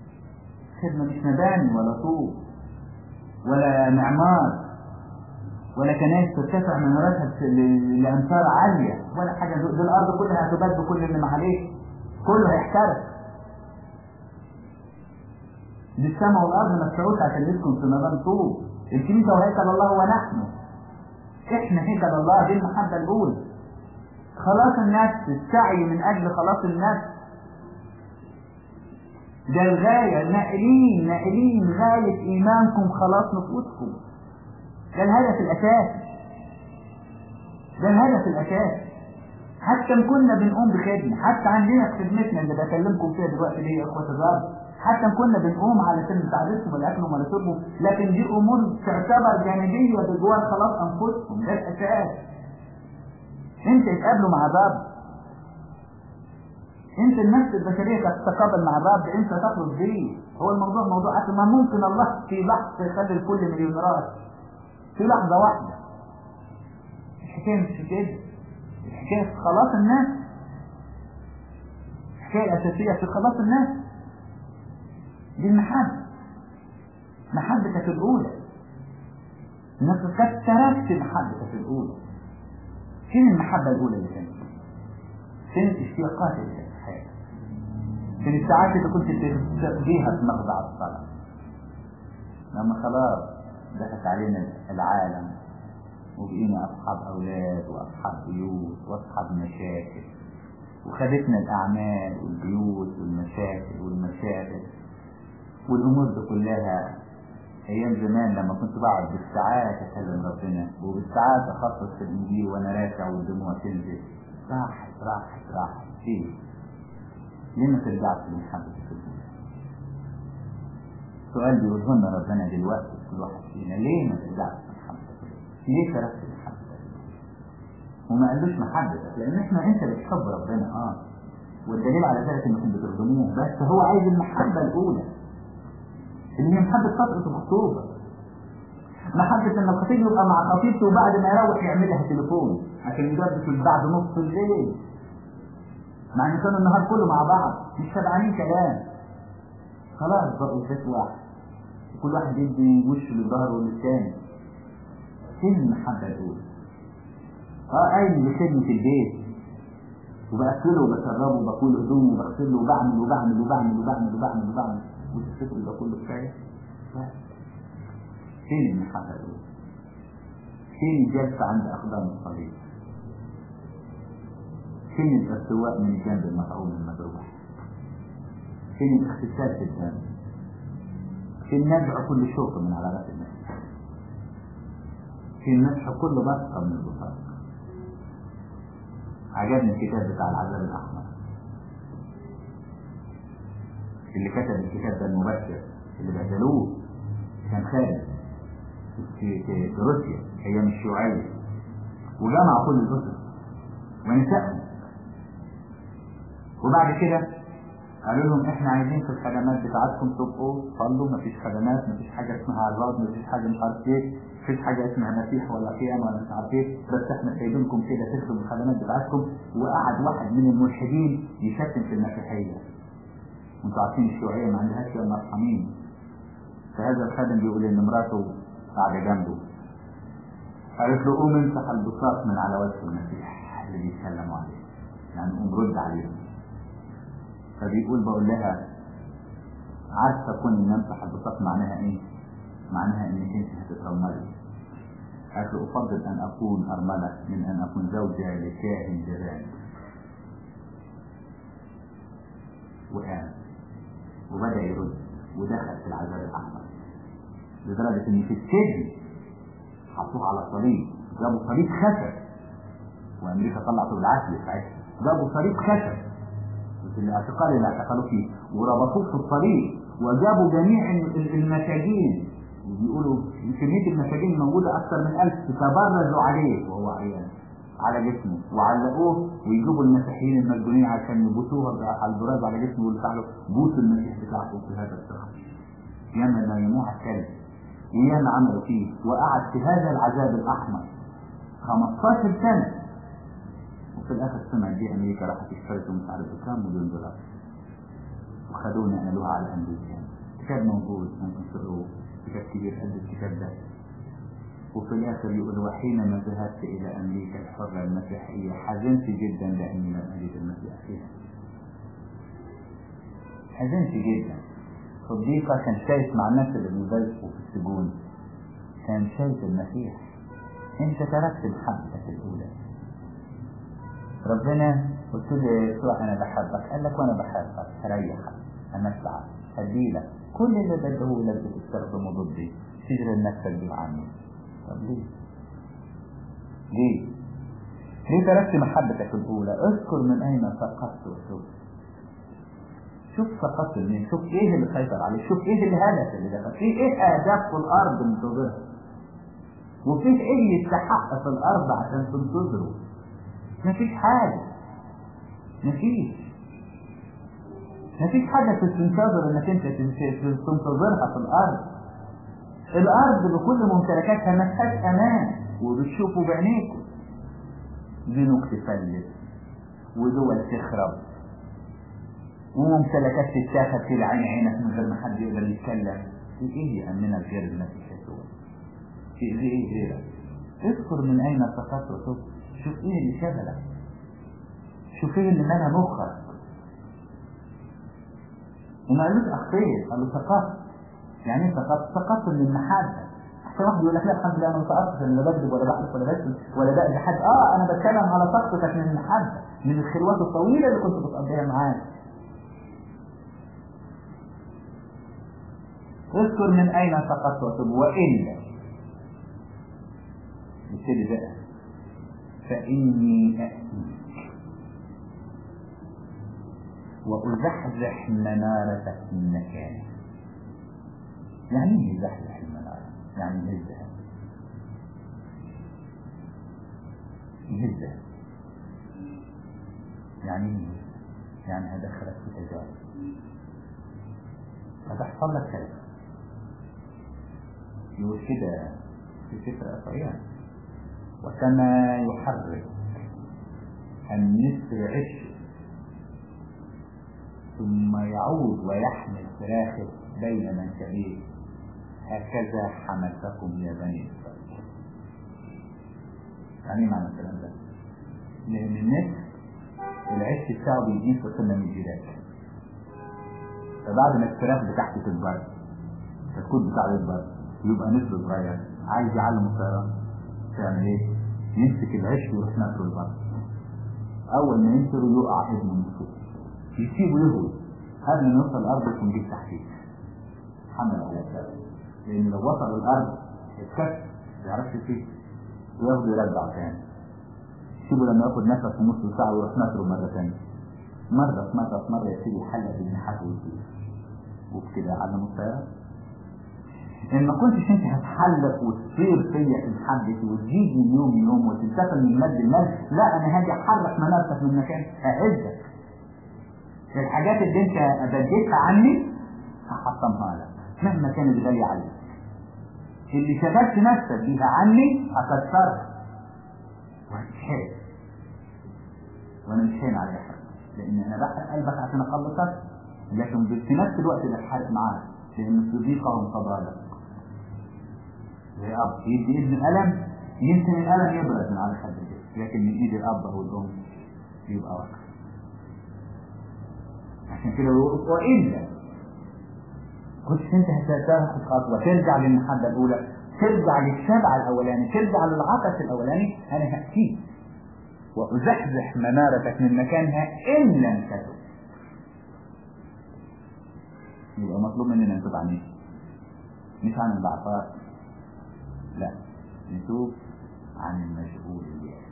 الخدمة مش مباني ولا طوب ولا معمار، ولا كنائس ترتفع مناراتها لأمتار عالية ولا حاجة. دي الأرض كلها هتباد بكل اللي عليه، كله هيحترق. دي السماء والأرض ما تسعوش عشان يسكن في مكان طول. الكنيسة وهيكل الله ونحن، احنا هيكل الله. دي المحبة الأولى، خلاص النفس، السعي من أجل خلاص النفس. ده الغاية، نائلين غاية إيمانكم خلاص نفوسكم. ده الهدف الأساسي، ده الهدف الأساسي. حتى ان كنا بنقوم بخدمة، حتى عندنا في خدمتنا اللي بكلمكم فيها دلوقتي دي يا اخوة الرب، حتى ان كنا بنقوم على سن مساعدتكم ولا اكلهم ولا شربهم، لكن دي امور تعتبر جانبية بجوار خلاص انفسكم. ده الاساس. انت تقابلوا مع الرب، انت النفس البشرية تتقابل مع الرب، انت تخلص بيه. هو الموضوع موضوع اصل ما ممكن الله في لحظة يخلي الكل مليونيرات في لحظة واحدة. الحكاية مش كده، الحكاية في خلاص الناس، الحكاية الأساسية في خلاص الناس. دي المحبة، محبتك الأولى. الناس قد تركت محبتك الأولى. فين المحبة الأولى اللي كانت؟ فين الاشتياقات اللي كانت في حياتك؟ فين الساعات اللي كنت تقضيها في مخضع الصلاة؟ لما خلاص دخلت علينا العالم وبقينا أصحاب أولاد وأصحاب بيوت وأصحاب مشاكل، وخدتنا الأعمال والبيوت والمشاكل والمشاغل والأمور دي كلها. أيام زمان لما كنت بقعد بالساعات أكلم ربنا وبالساعات أخصص في الإنجيل وأنا راكع والدموع تنزل، راحت فيه. ليه ما ترجعش لمحبة الدنيا؟ سؤال بيقوله لنا ربنا دلوقتي كل واحد فينا، ليه ما ترجعش لمحبة الدنيا؟ ليه تركت محبة الدنيا؟ وما قالوش محبتك، لأن انت اللي بتحب ربنا والدليل على ذلك انكم بتخدموه، بس هو عايز المحبة الأولى اللي هي محبة فترة الخطوبة. محبة ان الخطيب يبقى مع خطيبته وبعد ما يروح يعملها تليفون عشان يدرس بعد نص الليل، مع ان كانوا النهار كله مع بعض مش شبعانين كلام. خلاص بقوا بيت واحد وكل واحد يدي وشه للظهر وللثاني. فين المحبة الأولى؟ قايم بخدمة البيت وبأكله وبشربه وبقول هدومه وبغسله وبعمل وتفتكروا ده كله كفاية؟ لا. فين المحبة الأولى؟ فين الجلسة عند أقدام الصليب؟ فين الاستواء من الجنب المطعون المجروح؟ فين الاغتسال في الدم؟ فين نزع كل شوك من على راس الناس؟ فين مسح كل بسقة من البطاقة؟ عجبني الكتاب بتاع العذاب الأحمر اللي كتب الكتاب ده، المبشر اللي بهدلوه كان خالد في روسيا ايام الشيوعية، وجمع كل الاسر ونسائهم، وبعد كده قالوا لهم احنا عايزين في الخدمات بتاعتكم تبقوا صلوا، مفيش خدمات، مفيش حاجة اسمها عظات، مفيش حاجة مش عارف ايه، مفيش حاجة اسمها مسيح ولا قيام ولا مش عارف ايه، بس احنا سايبينكم كده تخدموا الخدمات بتاعتكم. وقعد واحد من الملحدين يشتم في المسيحية، وانتوا عارفين الشيوعية ما عندهاش يا مرحمين. فهذا الخادم بيقول ان مراته قاعدة جنبه قالت له قوم امسح البساط من على وجه المسيح اللي بيتكلموا عليه، يعني قوم رد عليه. فبيقول بقول لها عارفة كون ان امسح البساط معناها ايه؟ معناها انك انت هتترملي. قالت له افضل ان اكون ارملة من ان اكون زوجة لكاهن جبان. وقام وبدأ يرد ودخل في العذاب الأحمر، لدرجة ان في السجن حطوه على صليب، جابوا صليب خشب، وامريكا طلعته بالعافية ساعتها، جابوا صليب خشب في الاعتقال اللي اعتقلوا فيه وربطوه في الصليب، وجابوا جميع المساجين، وبيقولوا كمية المساجين موجودة أكثر من 1000 تبرزوا عليه وهو عيان على جسمه، وعلقوه ويجيبوا المسيحيين المسجونين عشان يبوسوها على البراز على جسمه ويقولوا تعالوا بوسوا المسيح بتاعكم في هذا الشخص. ياما نايموه على الكلب وياما عملوا فيه، وقعد في هذا العذاب الأحمر 15 سنة، وفي الآخر سمع دي أمريكا راحت اشترته مش عارف كام مليون دولار وخدونا نقلوها على أمريكا. كتاب موجود ممكن تقروه، كتاب كبير قد الكتاب ده، وفي الآخر يقول وحينما ذهبت إلى أمريكا الحرة المسيحية حزنت جدا لأني لم أجد المسيح فيها. حزنت جدا. صديقة كان شايف مع الناس اللي بيضيفوا في السجون، كان شايف المسيح. انت تركت محبتك الأولى. ربنا قلت له يسوع أنا بحبك، قال لك وأنا بحبك هريحك أمسعك هديلك كل اللي بديه لك بتستخدمه ضدي تجري نفسك بيه عني. طب ليه؟ ليه تركت محبتك الأولى؟ اذكر من أين سقطت وشوف. شوف سقطت منين، شوف ايه اللي سيطر عليه، شوف ايه الهدف اللي دخل فيه، ايه اهداف في الارض منتظرها، وفيه ايه يستحق في الارض عشان تنتظره. مفيش حاجة، مفيش حاجة تنتظر انك انت تنتظرها في الارض. الارض بكل ممتلكاتها ما فيهاش امان، وبتشوفوا بعينيكم بنوك تفلت ودول تخرب وممتلكات تتاخد في العين عينك من غير ما حد يقدر يتكلم. في ايه يأمنك غير المسيح يسوع؟ في ايه غيرك؟ اذكر من اين سقطت وشوف. شوف ايه اللي شغلك، شوف ايه اللي ملا مخك. وما قالوش اخطيت، قالوا سقطت. يعني ايه سقطت؟ سقطت من المحبة. احسن واحد يقول لك لا الحمد لله انا ما سقطتش، انا لا بكذب ولا بحلف ولا بشتم ولا بأذي حد. انا بتكلم على سقطتك من المحبة، من الخلوات الطويلة اللي كنت بتقضيها معاك. اذكر من اين سقطت وتب والا نبتدي بقى فاني اتيك وازحزح منارتك من مكانك. يعني ايه يزحزح المنارة؟ يعني يهزها. يعني ايه؟ يعني هدخلك في تجارب، هتحصل لك كذا. يقول كده في سفر أشعياء وكما يحرك النسر عش ثم يعود ويحمل فراخه بين منكبيه هكذا حملتكم يا بني إسرائيل. يعني معنى الكلام ده؟ لأن النسر العش بتاعه بيجيب وسنة من الجداد، فبعد ما الفراخ بتاعته تكبر الكود بتاعه يكبر يبقى نسر صغير عايز يعلم الطيران تعمل ايه؟ يمسك العش ويروح ناكله البر. اول ما ينسره يقع ابنه من فوق يسيبه يهوي قبل ما يوصل الارض يكون جه تحتيه حمل على الكلام. لان لو وصل الارض الكف ما يعرفش فيه وياخده يرجع تاني، يسيبه لما ياخد نفس في نص ساعه ويروح ناكله مره ثانيه. مره يبتدي يحلق بجناحاته ويطير وبكده يعلم الطيران. إن ما كنتش انت هتحلق وتصير فيا في محبتي وتزيد من يوم وتنتقل من مد المد، لا انا هاجي احرك منارتك من مكان اعزك. الحاجات اللي انت بديتها عني هحطمها لك مهما كانت غالية عليك. اللي شغلت نفسك بيها عني هكسرها وهتتحرق، وانا مش هين على حد لان انا بحرق قلبك عشان اخلصك، لكن في نفس الوقت بتحرق معاك لان صديقهم فضالك. زي اب يدي ابن الالم يمكن الالم يبرد من على حد ده، لكن من ايد الاب او الام يبقى وقت. عشان كده والا كنت انت هتاخد خطوه ترجع للمحبه الاولى، ترجع للشبع الاولاني، ترجع للعطش الاولاني. انا هاتيك وازحزح منارتك من مكانها ان لم تتب. يبقى مطلوب مننا نتوب عن ايه؟ مش عن الضعفات، لا نتوب عن المشغوليات.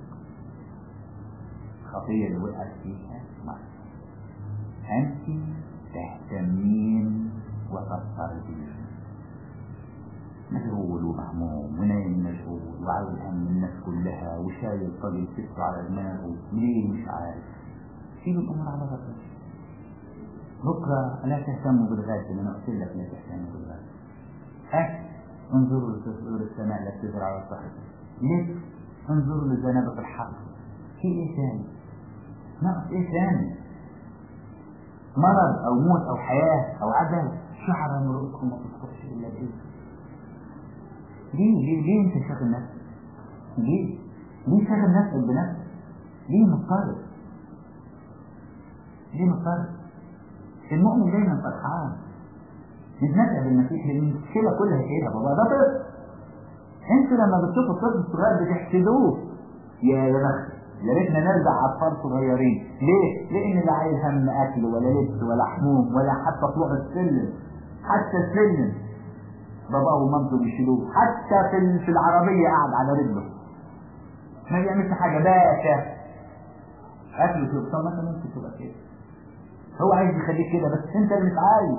الخطية اللي وقعت فيها معك أنت تهتمين وتضطربين، مشغول ومهموم ونايم مشغول وعاوز هم الناس كلها وشايل طريق سكته على دماغه ليه مش عارف. سيب الأمور على ربنا. بكرة لا تهتموا بالغد، لأن أنا قلت لك لا تهتموا بالغد. انظروا للسماء لا تزرع ولا تحصد، ليه؟ انظروا لزنابق الحق. في ايه ثاني؟ ناقص ايه ثاني؟ مرض او موت او حياة او عدم. شعر من رؤوسكم ما تسقطش الا باذن. ليه انت شاغل نفسك؟ ليه شاغل نفسك بنفسك؟ ليه مضطرب؟ المؤمن دايما فرحان يتمتع بالمسيح، لان المشكله كلها كده. بابا ده طفل، انتوا لما بتشوفوا الطفل الصغير بتحسدوه، يا بخت، يا ريتنا نرجع اطفال صغيرين. ليه؟ لان لا عايز هم اكل ولا لبس ولا حموم ولا حتى طلوع السلم. حتى السلم باباه ومامته بيشيلوه، حتى في العربيه قاعد على رجله ما بيعملش حاجه، باشا اكله في الصمت. مثلا ممكن تبقى كده، هو عايز يخليك كده، بس انت اللي مش عايز،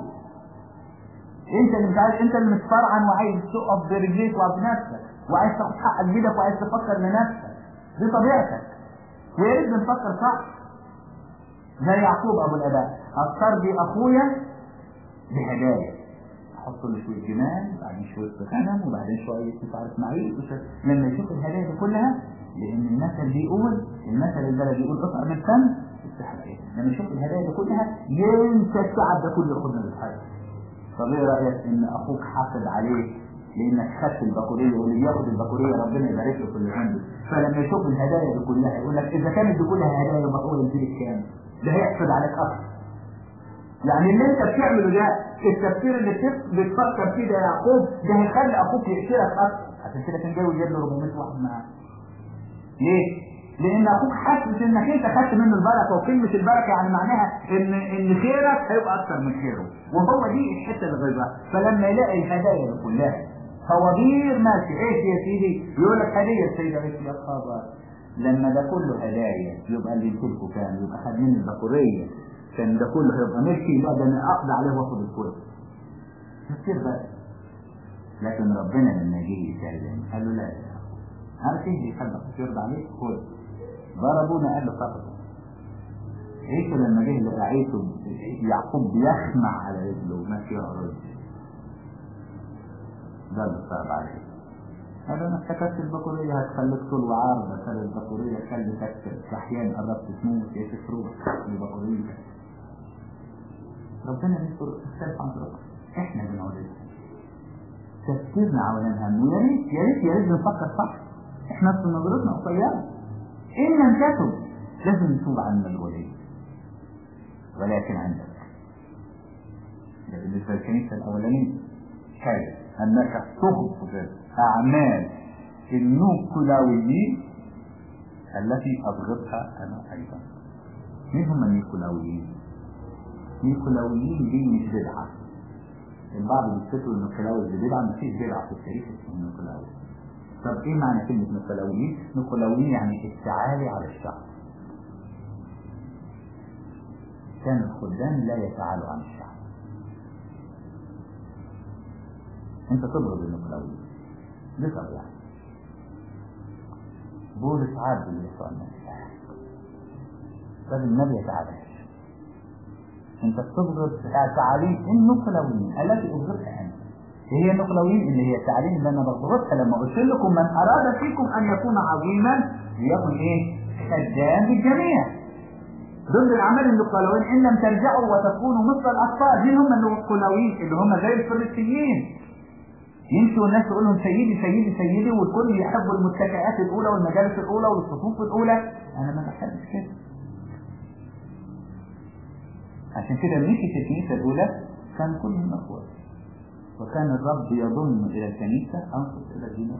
انت اللي متفرعن وعايز تقف برجليك وبنفسك، وعايز تاخد حقك بيدك، وعايز تفكر لنفسك. دي طبيعتك، ويا ريت نفكر صح زي يعقوب ابو الاباء. استرضي اخويا بهدايا، احط له شويه جمال، وبعدين شويه غنم، وبعدين شويه مش عارف معيش. لما يشوف الهدايا دي كلها، لان المثل بيقول، المثل البلدي بيقول قطع من الفم تستحق ايه. لما يشوف الهدايا دي كلها ينسى التعب ده كله، ياخدنا بالحاجه. طب ايه رايك ان اخوك حاسد عليك لانك خدت البكوريه، واللي ياخد البكوريه ربنا يبارك له في اللي عنده، فلما يشوف الهدايا دي كلها يقول لك اذا كانت دي كلها هدايا يبقى هو يديك كام؟ ده هيحسد عليك اكتر. يعني اللي انت بتعمله ده، التفكير اللي بتفكر فيه ده يا يعقوب، ده هيخلي اخوك يحسدك اكتر. عشان كده كان جاي وجاب له 400 واحد معاه. ليه؟ لان اخوك حاسس انك انت خدت منه البركه، وكلمه البركه يعني معناها ان خيرك هيبقى اكتر من خيره، وهو دي الحته اللي غيرها. فلما يلاقي الهدايا دي كلها فوابير ماشي، ايش يا سيدي؟ يقول لك هديه السيده بنت يا خبر، لما ده كله هدايا يبقى اللي يمسكه كان يبقى خد من البكوريه، كان ده كله هيبقى ملكي، لا ده انا اقضي عليه واخد الكل. كتير بقى. لكن ربنا لما جه يكلم قال له لا، عارف ايه يحبك يرضى عليك؟ خد. ضربونا قال له فقط. عيسى لما جه لقى عيسى يعقوب بيخمع على رجله ماشي يا رجل، ده اللي صعب عليه. قال انا كتبت البكوريه هتخليك طول وعارض، هتخلي البكوريه تخلي تكتب احيانا قربت تموت يا تروح البكوريه. ربنا بيذكر السلف عن ربنا، احنا بنعود تفكيرنا عوالين هم. يا ريت نفكر صح. احنا في نظرتنا قصيره، إن لم تتب لازم نتوب عن المجهولين. ولكن عندك ده بالنسبة للكنيسة الأولانية، كيف أنك تغفر أعمال النيكولاويين التي أبغضها أنا أيضا. مين هم النيكولاويين؟ النيكولاويين دي مش بدعة. البعض بيفتكروا إن النيكولاوي دي بدعة، مفيش بدعة في التاريخ اسمه النيكولاوي. طب ايه معنى كلمة نيكولاويين؟ نيكولاويين يعني التعالي على الشعب. كان الخدام لا يتعالوا عن الشعب. انت تبغض النيكولاويين، دي طبيعة. بولس عاد باليسوع المسيح، لازم ما يتعالىش. انت تبغض تعاليم النيكولاويين التي ابغضها انت. هي النيكولاويين اللي هي التعليم اللي انا بغضتها لما قلت لكم من اراد فيكم ان يكون عظيما ليكن ايه؟ خدام للجميع. ضمن الاعمال النيكولاويين ان لم ترجعوا وتكونوا مثل الاطفال. مين هم النيكولاويين؟ اللي هم زي الفريسيين، يمشوا الناس يقول لهم سيدي سيدي سيدي، والكل يحب المتكئات الاولى والمجالس الاولى والصفوف الاولى. انا ما بحبش كده. عشان كده مشي في الكنيسه الاولى كان كلهم اخوات، وكان الرب يضم الى الكنيسه انصت الى الدين.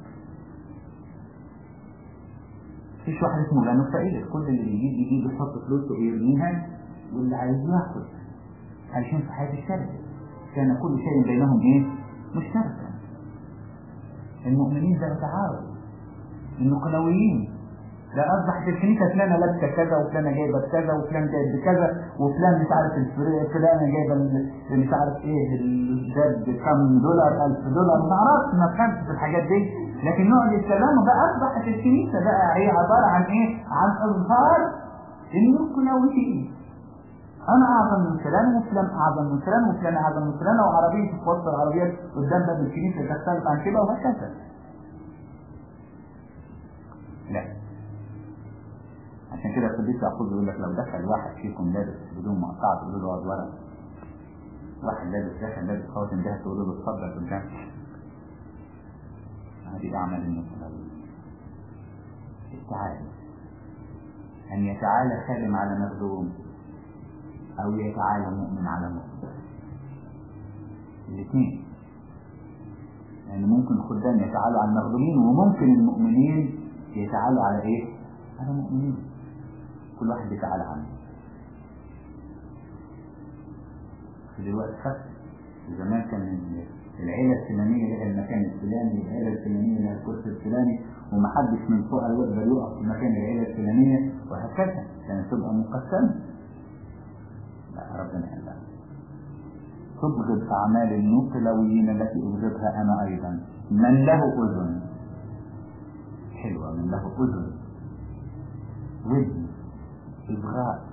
مفيش واحد اسمه غنو فقير، كل اللي يجيب يحط فلوسه ويرميها، واللي عايز ياخد. عايشين في حياه الشركه، كان كل شيء بينهم ايه؟ مشتركا. المؤمنين ده تعاون. النيكولاويين ده اصبحت الكنيسه فلانه لابسه كذا، وفلانه جايبه كذا، وفلان جايب كذا، وفلان مش عارف فلانه جايبه مش عارف ايه الجد كم دولار 1000 دولار، ما اعرفش، ما فهمتش في الحاجات دي. لكن نوع الكلام بقى اصبحت الكنيسه بقى هي عباره عن ايه؟ عن اظهار النيكولاويين. انا اعظم من فلان، وفلان اعظم من فلان، وفلان اعظم من فلان، وعربيه في وسط العربيات قدام باب الكنيسه تختلف عن كده وهكذا. لا، عشان كده القديس يعقوب يقول لك لو دخل واحد فيكم لابس بدون مقطعه تقول له اقعد ورا، واحد لابس داخل لابس خواتم ذهب تقول له اتفضل قدام. هذه أعمال المتغيرين. التعالي أن يتعالى خادم على مخدوم أو يتعالى مؤمن على مؤمن، الاثنين. يعني ممكن خدام يتعالوا على المخدومين، وممكن المؤمنين يتعالوا على ايه؟ على مؤمنين. كل واحد يتعالى عنه. في دلوقتي خف. زمان كان العيلة الفلانية لها المكان الفلاني، العيلة الفلانية لها الكرسي الفلاني، ومحدش من فوق يقدر يقف في مكان العيلة الفلانية، وهكذا كانت تبقى مقسمة. لا، ربنا قال لا، تبغض أعمال النوقلويين التي أبغضها أنا أيضا. من له أذن، حلوة، من له أذن، ودن، إبغاء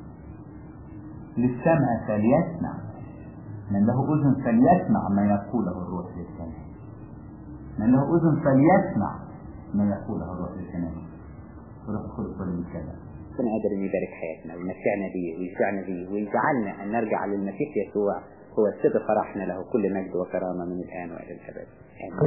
للسمع فليسمع. من له أذن فليسمع ما يقوله الروح للسمع. من له أذن فليسمع ما يقوله الروح للسمع. روح القدس ولا بالكلام.
ربنا قادر ان يبارك حياتنا ويمتعنا بيه ويشجعنا بيه ويجعلنا ان نرجع للمسيح يسوع هو سر فرحنا، له كل مجد وكرامه من الان والى الابد. آمين.